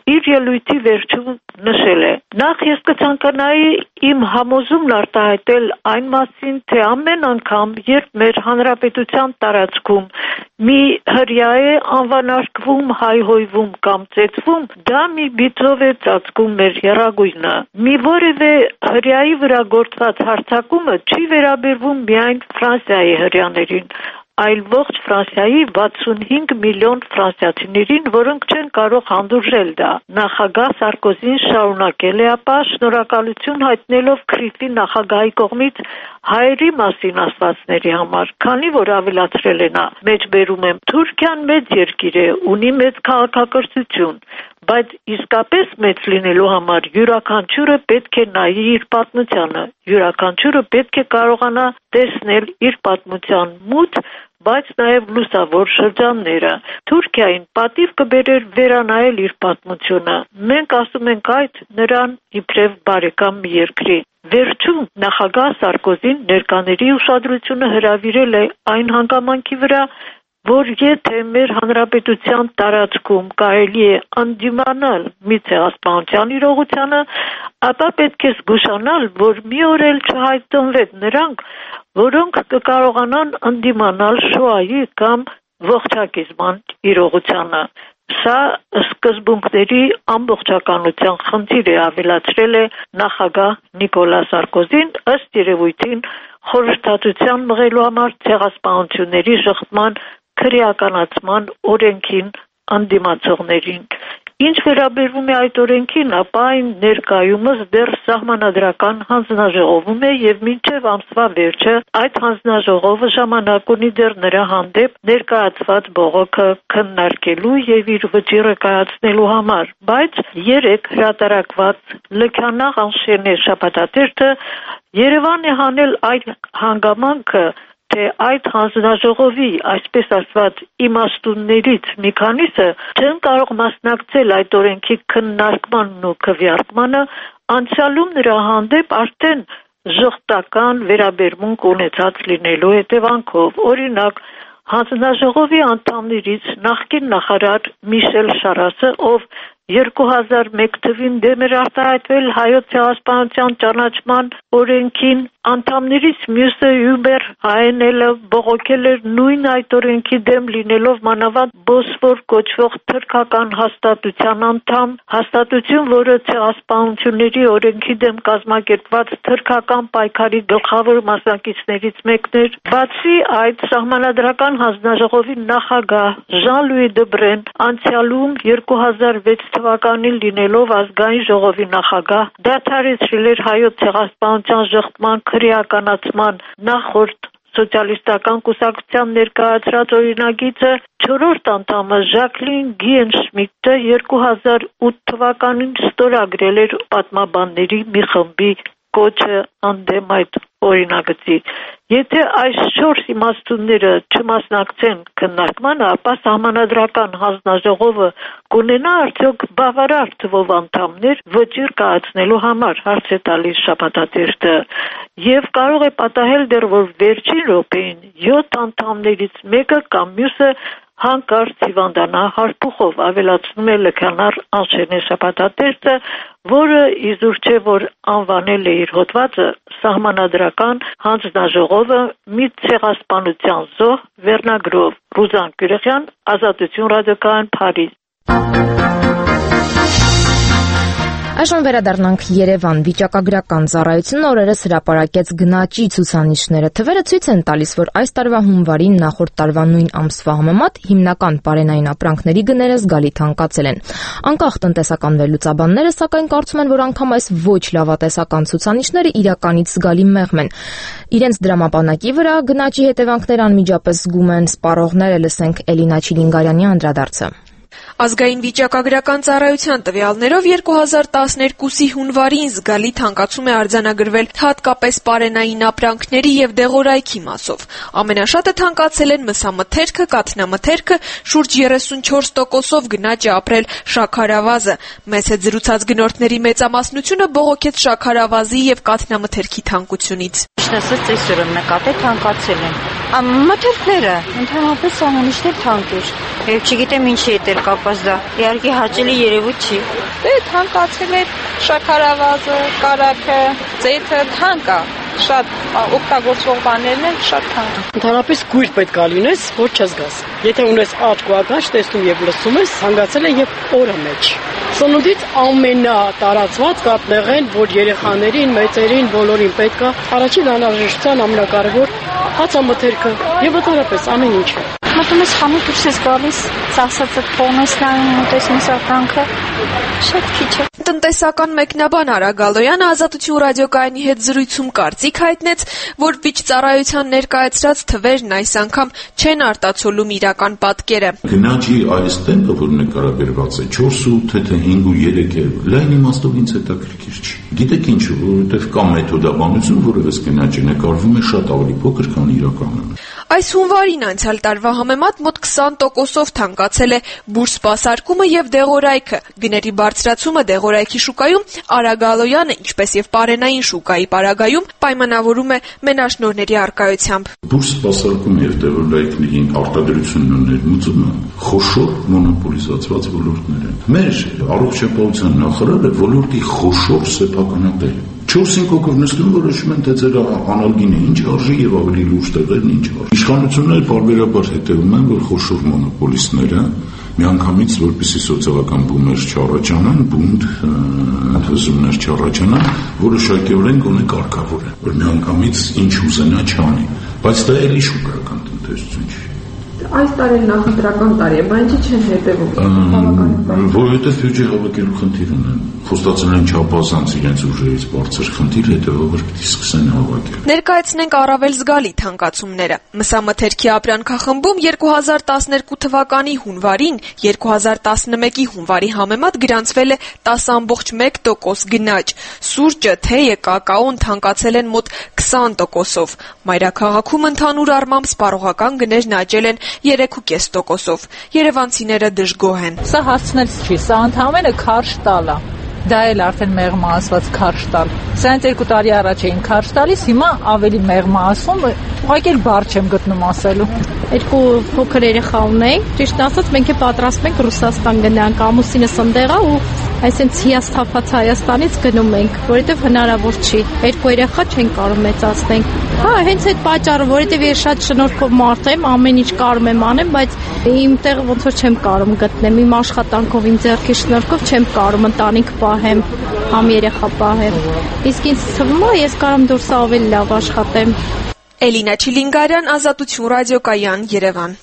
իր ելույթի վերջում նշել է. «Նախ ես կցանկանայի իմ համոզումն արտահայտել այն մասին, թե ամեն անգամ, երբ մեր հանրապետության տարածքում մի հրյա է անվանարկվում, հայհոյվում կամ ծեծվում, դա մի բիծով է ծածկում մեր եռագույնը։ Մի որևէ հրյայի վրա գործված հարձակումը չի վերաբերվում միայն Ֆրանսիայի հրյաներին, այլ ողջ Ֆրանսիայի վաթսունհինգ միլիոն ֆրանսիացիներին, որոնք չեն կարող հանդուրժել դա»։ Նախագահ Սարկոզին շարունակել է ապա շնորհակալություն հայտնելով Քրիստի նախագահի կողմից հայերի մասին ասվածների համար, քանի որ ավելացրել է նա. «Մեջբերում եմ, Թուրքիան մեծ երկիր է, ունի մեծ քաղաքակրթություն, բայց իսկապես մեծ լինելու համար յուրաքանչյուրը պետք է նայի իր պատմությանը, յուրաքանչյուրը պետք է կարողանա տեսնել իր պատմության մութ, բայց նաև լուսավոր շրջանները։ Թուրքիային պատիվ կբերեր վերանայել իր պատմությունը։ Մենք ասում ենք այդ նրան իբրև բարեկամ մի երկրի»։ Վերջում նախագահ Սարկոզին ներկաների ուշադրությունը հրավիրել է այն հանգամանքի վրա, որ եթե մեր հանրապետության տարածքում կարելի է ընդդիմանալ մի ցեղասպանության իրողությանը, ապա պետք է զգուշանալ, որ մի օր էլ չհայտնվեն նրանք, որոնք կկարողանան ընդդիմանալ Շոայի կամ ողջակիզման իրողությանը։ Սա սկզբունքների ամբողջականության խնդիր է, ավելացրել է նախագահ Նիկոլա Սարկոզին, ըստ երևույթին խորհրդատվության մղելու համար ցեղասպանությունների շղթման քրեականացման օրենքին ընդդիմացողներին։ Ինչ վերաբերվում է այդ օրենքին, ապա այն ներկայումս դեռ սահմանադրական հանձնաժողովում է եւ մինչեւ ամսվա վերջը այդ հանձնաժողովը ժամանակ ունի դեռ նրա հանդեպ ներկայացված բողոքը քննարկելու եւ իր վճիռը կայացնելու համար, բայց երեք հրատարակված լքանաղ անշենե շաբաթաթերթը Երևան է հանել այդ հանգամանքը, թե այդ հանձնաժողովի, այսպես ասված, իմաստուններից մի քանիսը չեն կարող մասնակցել այդ օրենքի քննարկմանն ու քվեարկմանը, անցյալում նրա հանդեպ արդեն ժխտական վերաբերմունք ունեցած լինելու հետևանքով։ Օրինակ, հանձնաժողովի անդամներից նախկին նախարար Միշել Շարասը, ով երկու հազար մեկ թվին դեմ էր արտահայտվել հայոց ցեղասպանության ճանաչման օրենքին, անդամներից մյուսը Հյուբեր Հայենելը բողոքել էր նույն այդ օրենքի դեմ լինելով մանավանդ Բոսֆոր կոչվող թրքական հաստատության անդամ, հաստատություն, որը ցեղասպանությունների օրենքի դեմ կազմակերպված թրքական պայքարի գլխավոր մասնակիցներից մեկն էր։ Բացի այդ, սահմանադրական հանձնաժողովի նախագահ Ժան-Լուի Դեբրեն անցյալում երկու հազար վեց թվականին լինելով ազգային ժողովի նախագահ դադարեցրել էր հայոց ցեղասպանության ժխտման քրեականացման նախորդ սոցիալիստական կուսակցության ներկայացրած օրինագիծը, չորրորդ անդամը Ժակլին Գիենշմիդտը երկու հազար ութ թվականին ստորագրել էր պատմաբանների մի խմբի կոչը ընդդեմ այդ օրինագծի։ Եթե այս չորս իմաստունները չմասնակցեն քննարկմանը, ապա սահմանադրական հանձնաժողովը կունենա արդյոք բավարար թվով անդամներ վճիռ կայացնելու համար, հարց է տալիս շաբաթաթերթը, եւ կարող է պատահել դեռ, որ վերջին րոպեին յոթ անդամներից մեկը կամ մյուսը հանկարծ հիվանդանա հարփուխով, ավելացնում է լքանար անշենե շաբաթաթերթը, որը իզուր չէ, որ անվանել է իր հոդվածը սահմանադրական հանձնաժողովը մի ցեղասպանության զոհ վերնագրով։ Ռուզան Կյուրեխյան, Ազատություն ռադիոկայան, Փարիզ։ Այժմ վերադառնանք Երևան։ Վիճակագրական ծառայությունն օրերս հրապարակեց գնաճի ցուցանիշները։ Թվերը ցույց են տալիս, որ այս տարվա հունվարին նախորդ տարվա նույն ամսվա համեմատ հիմնական պարենային ապրանքների գները զգալի թանկացել են։ Անկախ տնտեսական վերլուծաբանները, սակայն, կարծում են, որ անգամ այս ոչ լավատեսական ցուցանիշները իրականից զգալի մեղմ են։ Իրենց դրամապանակի վրա գնաճի հետևանքները անմիջապես զգում են սպառողները, լսենք Էլինա Չիլինգարյանի անդրադարձը։ Ազգային վիճակագրական ծառայության տվյալներով երկու հազար տասներկուսի հունվարին զգալի թանկացում է արձանագրվել հատկապես պարենային ապրանքների եւ դեղորայքի մասով։ Ամենաշատը թանկացել են մսամթերքը, կաթնամթերքը, շուրջ երեսունչորս տոկոսով գնաճ է ապրել շաքարավազը։ Մեծ հետ զրուցած գնորդների մեծամասնությունը բողոքեց շաքարավազի եւ կաթնամթերքի թանկությունից։ Ասած այսօր նկատե թանկացել են։ Մթերքները ընդհանրապես սահմանիշներ թանկ էր։ Եվ չգիտեմ ինչի է դեռ կապված դա։ Իհարկե հաճելի երևույթ չի։ Դե թանկացել է շաքարավազը, կարագը, ձեթը թանկ է։ Շատ օգտագործվող բաներն են շատ թանկ։ Ընդհանրապես գույր պետք է լինես, որ չզգաս։ Եթե ունես աչք ու ականջ, տեսնում եւ լսում ես, հանգացել է եւ օրը մեջ։ Սնունդից ամենատարածված կատներն, որ երեխաներին, մեծերին, բոլորին պետք է, առաջին անհրաժեշտության ամենակարևոր հացամթերքը եւ ընդհանրապես ամեն ինչը։ Մտնում ես խանութ դուրս ես գալիս, սասածը փողնես նայում, մտածում ես ապրանքը, շատ քիչ է։ Տնտեսական մեկնաբան Արա Գալոյանը Ազատություն ռադիոկայանի հետ զրույցում կարծիք հայտնեց, որ վիճծառայության ներկայացրած թվերն այս անգամ չեն արտացոլում իրական պատկերը։ Գնաճի այս տեմպը, որ նկարագրված է չորս ու ութ, թե հինգ ու երեք է, լայն իմաստով ինձ հետաքրքիր չի։ Գիտեք ինչու, որովհետև կա մեթոդաբանություն, որը ըստ գնաճի նկարվում է շատ ավելի փոքր, քան իրականում։ Այս հունվարին անցյալ տարվա համեմատ մոտ քսան տոկոսով թանկացել է բուր սպասարկումը եւ դեղորայքը։ Գների բարձրացումը դեղորայքի շուկայում Արա Գալոյանը, ինչպես եւ պարենային շուկայի պարագայում, պայմանավորում է մենաշնորհների առկայությամբ։ Բուր սպասարկումը եւ դեղորայքների արտադրությունն ու ներմուծումը խոշոր մոնոպոլիզացված ոլորտներ են։ Մեր առողջապահության նախարարը ոլորտի խոշոր սեփականատեր է։ չորս-հինգ հոգով նստում որոշում են, թե ձեր անալգինը ինչ արժի եւ ավելի լուրջ տեղերն ինչ արժի։ Իշխանությունները պարբերաբար հետևում են, որ խոշոր մոնոպոլիստները միանգամից, որպեսզի սոցիալական բումեր չառաջանան, բունտ ընդվզումներ չառաջանան, որոշակիորեն գոնե կարգավորեն, որ միանգամից ինչ ուզենա չանի։ Բայց դա էլի շուկայական տնտեսություն չի։ Այս տարին նախընտրական տարի է, բայց ինչի չեն հետևում։ Որովհետև բյուջե հավաքելու խնդիր ունեն։ Խոստացել են չափազանց իրենց ուժերից բարձր խնդիր, հետևաբար պիտի սկսեն հավաքել։ Ներկայացնենք առավել զգալի թանկացումները։ Մսամթերքի ապրանքախմբում երկու հազար տասներկու թվականի հունվարին երկու հազար տասնմեկի հունվարի համեմատ գրանցվել է տասը կόμμα մեկ տոկոս գնաճ։ Սուրճը, թեյը, կակաոն թանկացել են մոտ քսան տոկոսով։ Մայրաքաղաքում ընդհանուր առմամբ սպառողական գներն աճել են երեք կόμμα պենս տոկոսով։ Երևանցիները դժգոհ են։ Սա հասցնել չի, սա ընդհանրապես քարշ տալ է։ Դա էլ արդեն մեղմա ասված քարշ տալ։ Սրանց երկու տարի առաջ էին քարշ տալիս, հիմա ավելի մեղմա ասում, ուղղակի էլ բառ չեմ գտնում ասելու։ Երկու փոքր երեխա ունեի, ճիշտ ասած մենք է պատրաստում ենք Ռուսաստան գնանք, ամուսինս ընդեղ է ու այսինքն հիասթափած Հայաստանից գնում ենք, որովհետև հնարավոր չի։ Երկու երեխա չեն կարող մեծացնել։ Հա, հենց այդ պատճառը, որովհետև ես շատ շնորհքով մարդ եմ, ամեն ինչ կարող եմ անեմ, բայց իմ տեղը ոնց որ չեմ կարող գտնեմ, իմ աշխատանքով, իմ ձեռքի շնորհքով չեմ կարող ընտանիք պահեմ, համ երեխա պահեմ։ Իսկ ինձ թվում է, ես կարող եմ դուրս ավելի լավ աշխատեմ։ Էլինա Չիլինգարյան, Ազատություն ռադիոկայան, Երևան։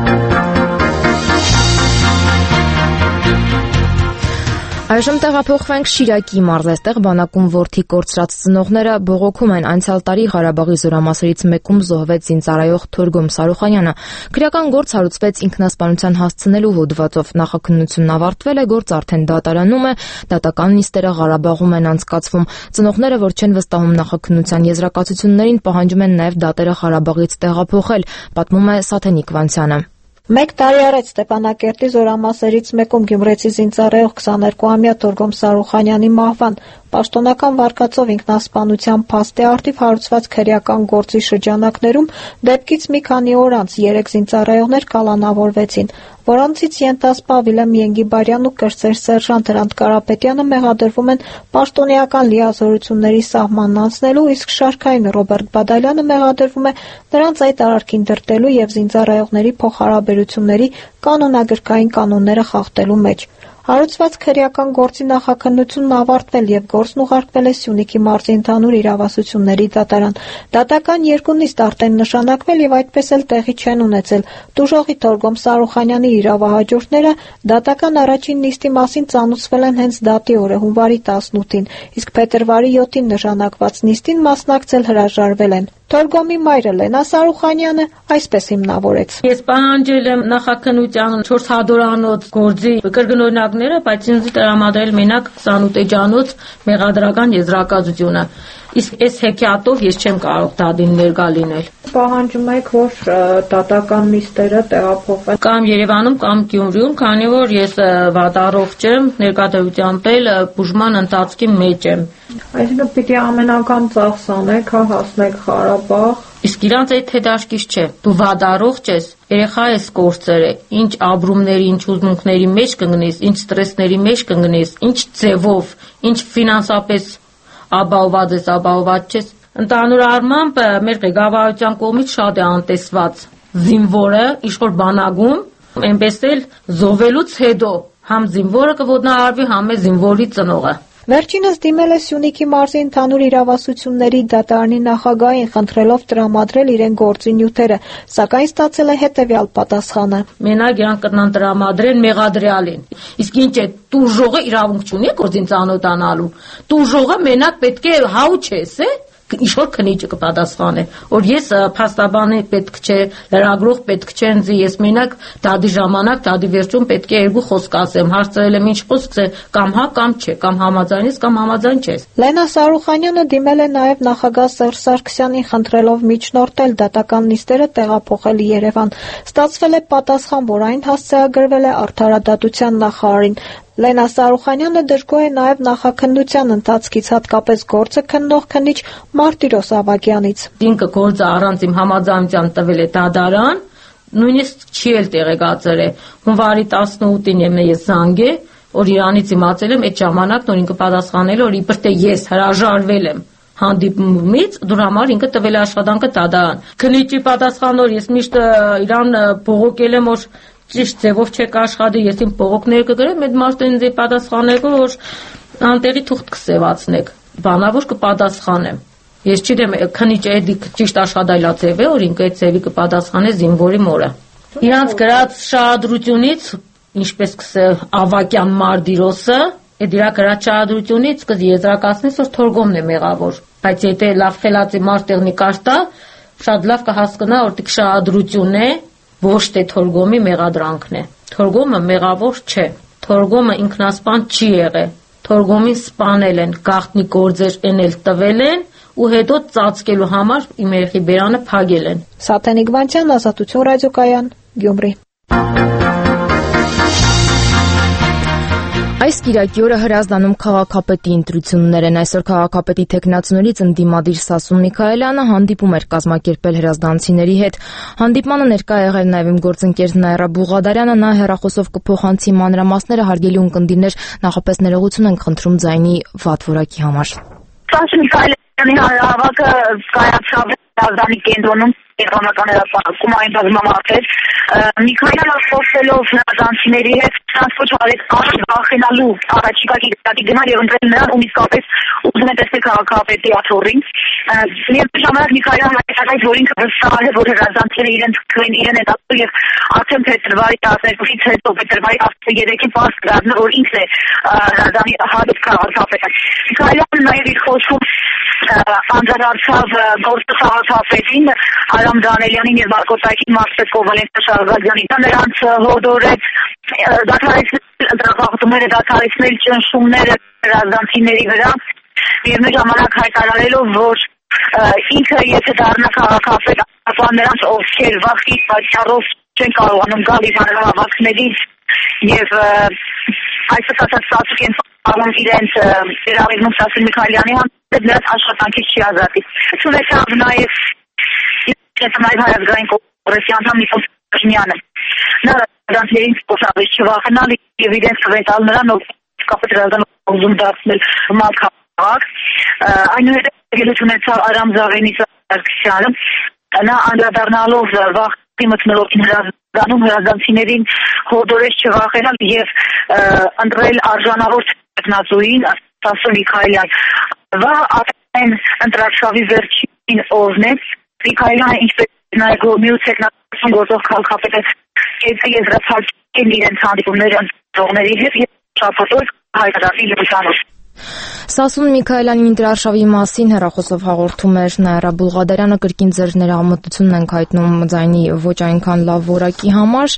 Այժմ տեղափոխվենք Շիրակի մարզեստեղ բանակում որդի կորցրած ծնողները բողոքում են անցյալ տարի Ղարաբաղի զորամասերից մեկում զոհվեց զինծառայող Թորգոմ Սարուխանյանը։ Քրեական գործ հարուցվեց ինքնասպանության հասցնելու հոդվածով, նախաքննությունն ավարտվել է, գործ արդեն դատարանում է, դատական նիստերը Ղարաբաղում են անցկացվում։ Ծնողները, որ չեն վստահում նախաքննության եզրակացություններին, պահանջում են նաև դատերը Ղարաբաղից տեղափոխել, պատմում է Սաթենիկ Վանցյանը։ Մեկ տարի առաջ Ստեփանակերտի զորամասերից մեկում գյումրեցի զինծառայող քսաներկուամյա Թորգոմ Սարուխանյանի մահվան պաշտոնական վարկածով ինքնասպանության փաստի առթիվ հարուցված քրեական գործի շրջանակներում դեպքից մի քանի օր անց երեք զինծառայողներ կալանավորվեցին, որոնցից ենթասպա Վիլեմ Ենգիբարյանն ու կրտսեր սերժանտ Հրանտ Կարապետյանը մեղադրվում են պաշտոնեական լիազորությունների սահմանն անցնելու, իսկ շարքային Ռոբերտ Բադալյանը մեղադրվում է նրանց այդ արարքին դրդելու եւ զինծառայողների փոխհարաբերությունների կանոնագրքային կանոնները խախտելու մեջ։ Հարուցված քրեական գործի նախաքննությունն ավարտվել եւ գործն ուղարկվել է Սյունիքի մարզի ընդհանուր իրավասությունների դատարան։ Դատական երկու նիստ արդեն նշանակվել եւ այդպես էլ տեղի չեն ունեցել։ Տուժողի Թորգոմ Սարուխանյանի իրավահաջորդները դատական առաջին նիստի մասին ծանուցվել են հենց դատի օրը հունվարի տասնութին, իսկ փետրվարի յոթին նշանակված նիստին մասնակցել հրաժարվել են։ Թորգոմի մայրը Լենա Սարուխանյանը այսպես հիմնավորեց. Ես պահանջել եմ նախաքննության չորս հադորանոց գործի կրկնօրինակները, բայց ինձ տրամադրել մենակ քսանութ էջանոց մեղադրական եզրակացությունը։ Իսկ այս հեքիաթով ես չեմ կարող դատին ներկա լինել։ Պահանջում եք, որ դատական նիստերը տեղափոխվեն կամ Երևանում կամ Գյումրիում, քանի որ ես վատառողջ եմ, ներկայությամբ էլ բուժման ընթացքի մեջ եմ։ Այսինքն պիտի ամենական ծախսանեք, հա հասնեք Ղարաբաղ։ Իսկ իրանց այդ հետաշքիչ չէ։ Դու վատառողջ ես, Երեխա ես կորցրել է, ինչ ապրումների, ինչ ուզմունքների մեջ կընկնես, ինչ ստրեսների մեջ կընկնես, ինչ ձևով, ինչ ֆինանսապես ապահոված ես, ապահոված չես։ Ընդհանուր առմամբ մեր ղեկավարության կողմից շատ է անտեսված զինվորը ինչ-որ բանակում, այնպես էլ զոհվելուց հետո համ զինվորը կոտնահարվի, համ է զինվորի ծնողը։ Վերջինս դիմել է Սյունիքի մարզի ընդհանուր իրավասությունների դատարանի նախագահին, խնդրելով տրամադրել իրեն գործի նյութերը, սակայն ստացել է հետևյալ պատասխանը. Մենակ իրան կրնան տրամադրել մեղադրյալին։ Իսկ ինչ է, տուժողը իրավունք չունի գործին ծանոթանալու։ Տուժողը մենակ պետք է հաու չես, է։ Ինչ-որ քնիչը կպատասխանե, որ ես փաստաբանի պետք չէ, լրագրող պետք չէ ինձ, ես մենակ դադի ժամանակ, դադի վերջում պետք է երկու խոսք ասեմ, հարցրել եմ ինչ խոսք է, կամ հա, կամ չէ, կամ համաձայն ես, կամ համաձայն չես։ Լենա Սարուխանյանը դիմել է նաև նախագահ Սերժ Սարգսյանին, խնդրելով միջնորդել դատական նիստերը տեղափոխել Երևան։ Ստացվել է պատասխան, որ այն հասցեագրվել է արդարադատության նախարարին։ Լենա Սարուխանյանը դժգոհ է նաև նախաքննության ընթացքից, հատկապես գործը քննող քննիչ Մարտիրոս Ավագյանից։ Ինքը գործը առանց իմ համաձայնության տվել է դատարան, նույնիսկ չի էլ տեղեկացրել է։ Հունվարի տասնութին ես զանգել, որ իրանից իմացել եմ այդ ժամանակ, որ ինքը պատասխանել է, որ իբր թե ես հրաժարվել եմ հանդիպումից, դուր համար ինքը տվել է աշխատանքը դատարան։ Քննիչի պատասխանով ես միշտ իրան բողոքել եմ, որ ճիշտ ձևով չեք աշխատի, ես իմ բողոքները կգրեմ, այդ մարդը ինձ պատասխանել, որ անտեղի թուղթ կսևացնեք, բանավոր կպատասխանեմ։ Ես չգիտեմ, քնիչը էդի ճիշտ աշխատայլաձև է, որ ինքը այդ ձևի կպատասխանե զինվորի մորը։ Իրանց գրած շահադրությունից, ինչպես կսել Ավակյան Մարտիրոսը, այդ իրա գրած շահադրությունից կեզրակացնես, որ թորգոմն է մեղավոր, բայց եթե լավ խելացի մարդ տեղնի կարտա, շատ լավ կհասկանա, որ դիք շահադրություն է, ոչ թե թորգոմի մեղադրանքն է։ Թորգոմը մեղավոր չէ։ Թորգոմը ինքնասպան չի եղել։ Թորգոմին սպանել են, գաղտնի գործեր էնել տվել են ու հետո ծածկելու համար իմ երեխի բերանը փակել են։ Սաթենիկ Վանցյան, Ազատություն ռադիոկայան, Գյումրի։ Այս կիրակի օրը Հրազդանում քաղաքապետի ընտրություններ են։ Այսօր քաղաքապետի թեկնածուներից ընդդիմադիր Սասուն Միքայելյանը հանդիպում էր կազմակերպել հրազդանցիների հետ։ Հանդիպմանը ներկա եղել նաև իմ գործընկեր Նաիրա Բուղադարյանը, նա հեռախոսով կփոխանցի մանրամասները, հարգելի ունկնդիրներ, նախապես ներողություն ենք խնդրում ձայնի վատ որակի համար։ Սասուն Միքայելյանի հավաքը կայացավ Հրազդանի կենտրոնում Երևանական հրապարակում այն բազմամարդ Միքայելյանը խոսելով հրազդանցիների հետ տրանսպորտ արեց վախենալու առաջիկա գիտակի գնալ եւ ընտրել նրան, ում իսկապես ուզում է տեսնել քաղաքապետի աթոռին։ Միևնույն ժամանակ Միքայելյանը հայտարարեց, որ ինքը վստահ է, որ հրազդանցիները իրենց քվեն իրեն են դատում եւ արդեն փետրվարի տասներկուսից հետո փետրվարի տասներեքին պարզ կդառնա, որ ինքն է Հրազդանի հաջորդ քաղաքապետը։ Միքայելյանը նաեւ իր խոսքում անդրադարձավ գործ քաղաքապետին Արամ Դանելյանին եւ Մարկոս Մարսպետկով Վալենտին Շարգազյանին։ Նրանց հորդորեց դադարեցնել ընտրախախտումները, դադարեցնել ճնշումները հրազդանցիների վրա, միևնույն ժամանակ հայտարարելով, որ ինքը եթե դառնա քաղաքապետ, ապա նրանց ովքեր վախի պատճառով չեն կարողանում գալ իր հանրահավաքներից եւ այսպես ասած ստացուկ են պարում իրենց վերաբերում Սասուն Միքայելյանի հանդեպ նրանց աշխատանքից չի ազատի։ Ցույցավ նաեւ Կեսամայր հայազգային կոնգրեսի անդամ Նիկոլ Փաշինյանը։ Նա դրանցերին խոսավեց չվախենալ եւ իրենց կվետալ նրան, ով կապը դրազդանում ուզում դարձնել մալ քաղաք։ Այնուհետև ելույթ ունեցավ Արամ Զավենի Սարգսյանը։ Նա անդրադառնալով վախի մթնոլորտին հրազդանում հրազդանցիներին հորդորեց չվախենալ եւ ընտրել արժանավոր տեխնացուին Սասուն Միքայելյան։ Վա արդեն ընտրարշավի վերջին օրն է Միքայելյանը ինչպես նաև միուս հետնակցում գործող քաղաքապետը եզրափակել իրենց հանդիպումները ընտրողների հետ եւ շաբաթօր հայտարարի լուսանով։ Սասուն Միքայելյանի ընտրարշավի մասին հեռախոսով հաղորդում էր Նաիրա Բուղադարյանը, կրկին ձեր ներողամտությունն ենք հայտնում ձայնի ոչ այնքան լավ որակի համար։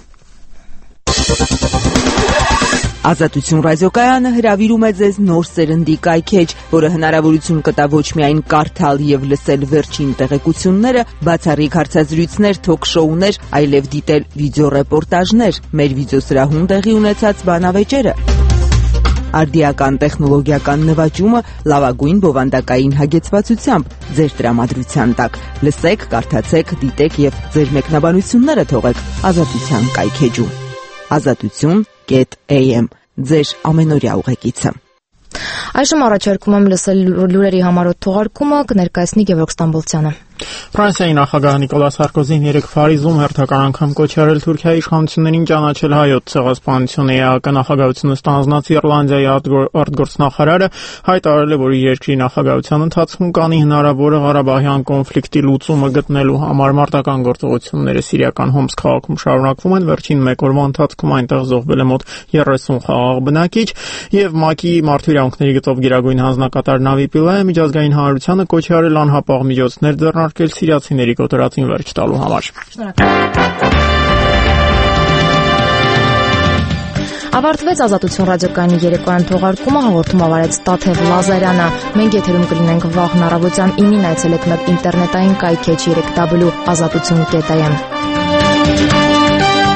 Ազատություն ռադիոկայանը հրավիրում է ձեզ նոր սերնդի կայքեջ, որը հնարավորություն կտա ոչ միայն կարդալ եւ լսել վերջին տեղեկությունները, բացառիկ հարցազրույցներ, թոք-շոուներ, այլև դիտել վիդեոռեպորտաժներ, մեր վիդեոսրահում տեղի ունեցած բանավեճերը։ արդիական տեխնոլոգիական նվաճումը լավագույն բովանդակային հագեցվածությամբ ձեր տրամադրության տակ։ Լսեք, կարդացեք, դիտեք եւ ձեր մեկնաբանությունները թողեք Ազատության կայքեջում։ ազատություն կետ էյ էմ ձեր ամենօրյա ուղեկիցը։ Այժմ առաջարկում եմ լսել լուրերի համառոտ թողարկումը, կներկայացնի Գևորգ Ստամբոլցյանը։ Ֆրանսիայի նախագահ Նիկոլա Սարկոզին երեկ Փարիզում հերթական անգամ կոչ արել Թուրքիայի իշխանություններին ճանաչել հայոց ցեղասպանությունը։ ԵԱԿ նախագահությունը ստանձնած Իռլանդիայի արտգործնախարարը հայտարարել է, որ իր երկրի նախագահության ընթացքում կանի հնարավոր Ղարաբաղյան կոնֆլիկտի լուծումը գտնելու համար մարտական գործողությունները Սիրիական Հոմս քաղաքում շարունակվում են։ Վերջին մեկ օրվա ընթացքում այնտեղ զոհվել է մոտ երեսուն խաղաղ բնակիչ, եւ ՄԱԿ-ի մարդու իրավունքների գծով գերագույն հանձնակատար Նավի Պիլայը միջազգային հանրությանը կոչ արել անհապաղ միջոցներ ձեռնարկել սիրիացիների կոտորածին վերջ տալու համար։ Ավարտվեց Ազատություն ռադիոկայանի երեկոյան թողարկումը, հաղորդում ավարեց Տաթև Լազարյանը։ Մենք եթերում կլինենք վաղն առավոտյան ինին, այցելեք մեր ինտերնետային կայքեջ երեք w ազատություն կետ էյ էմ։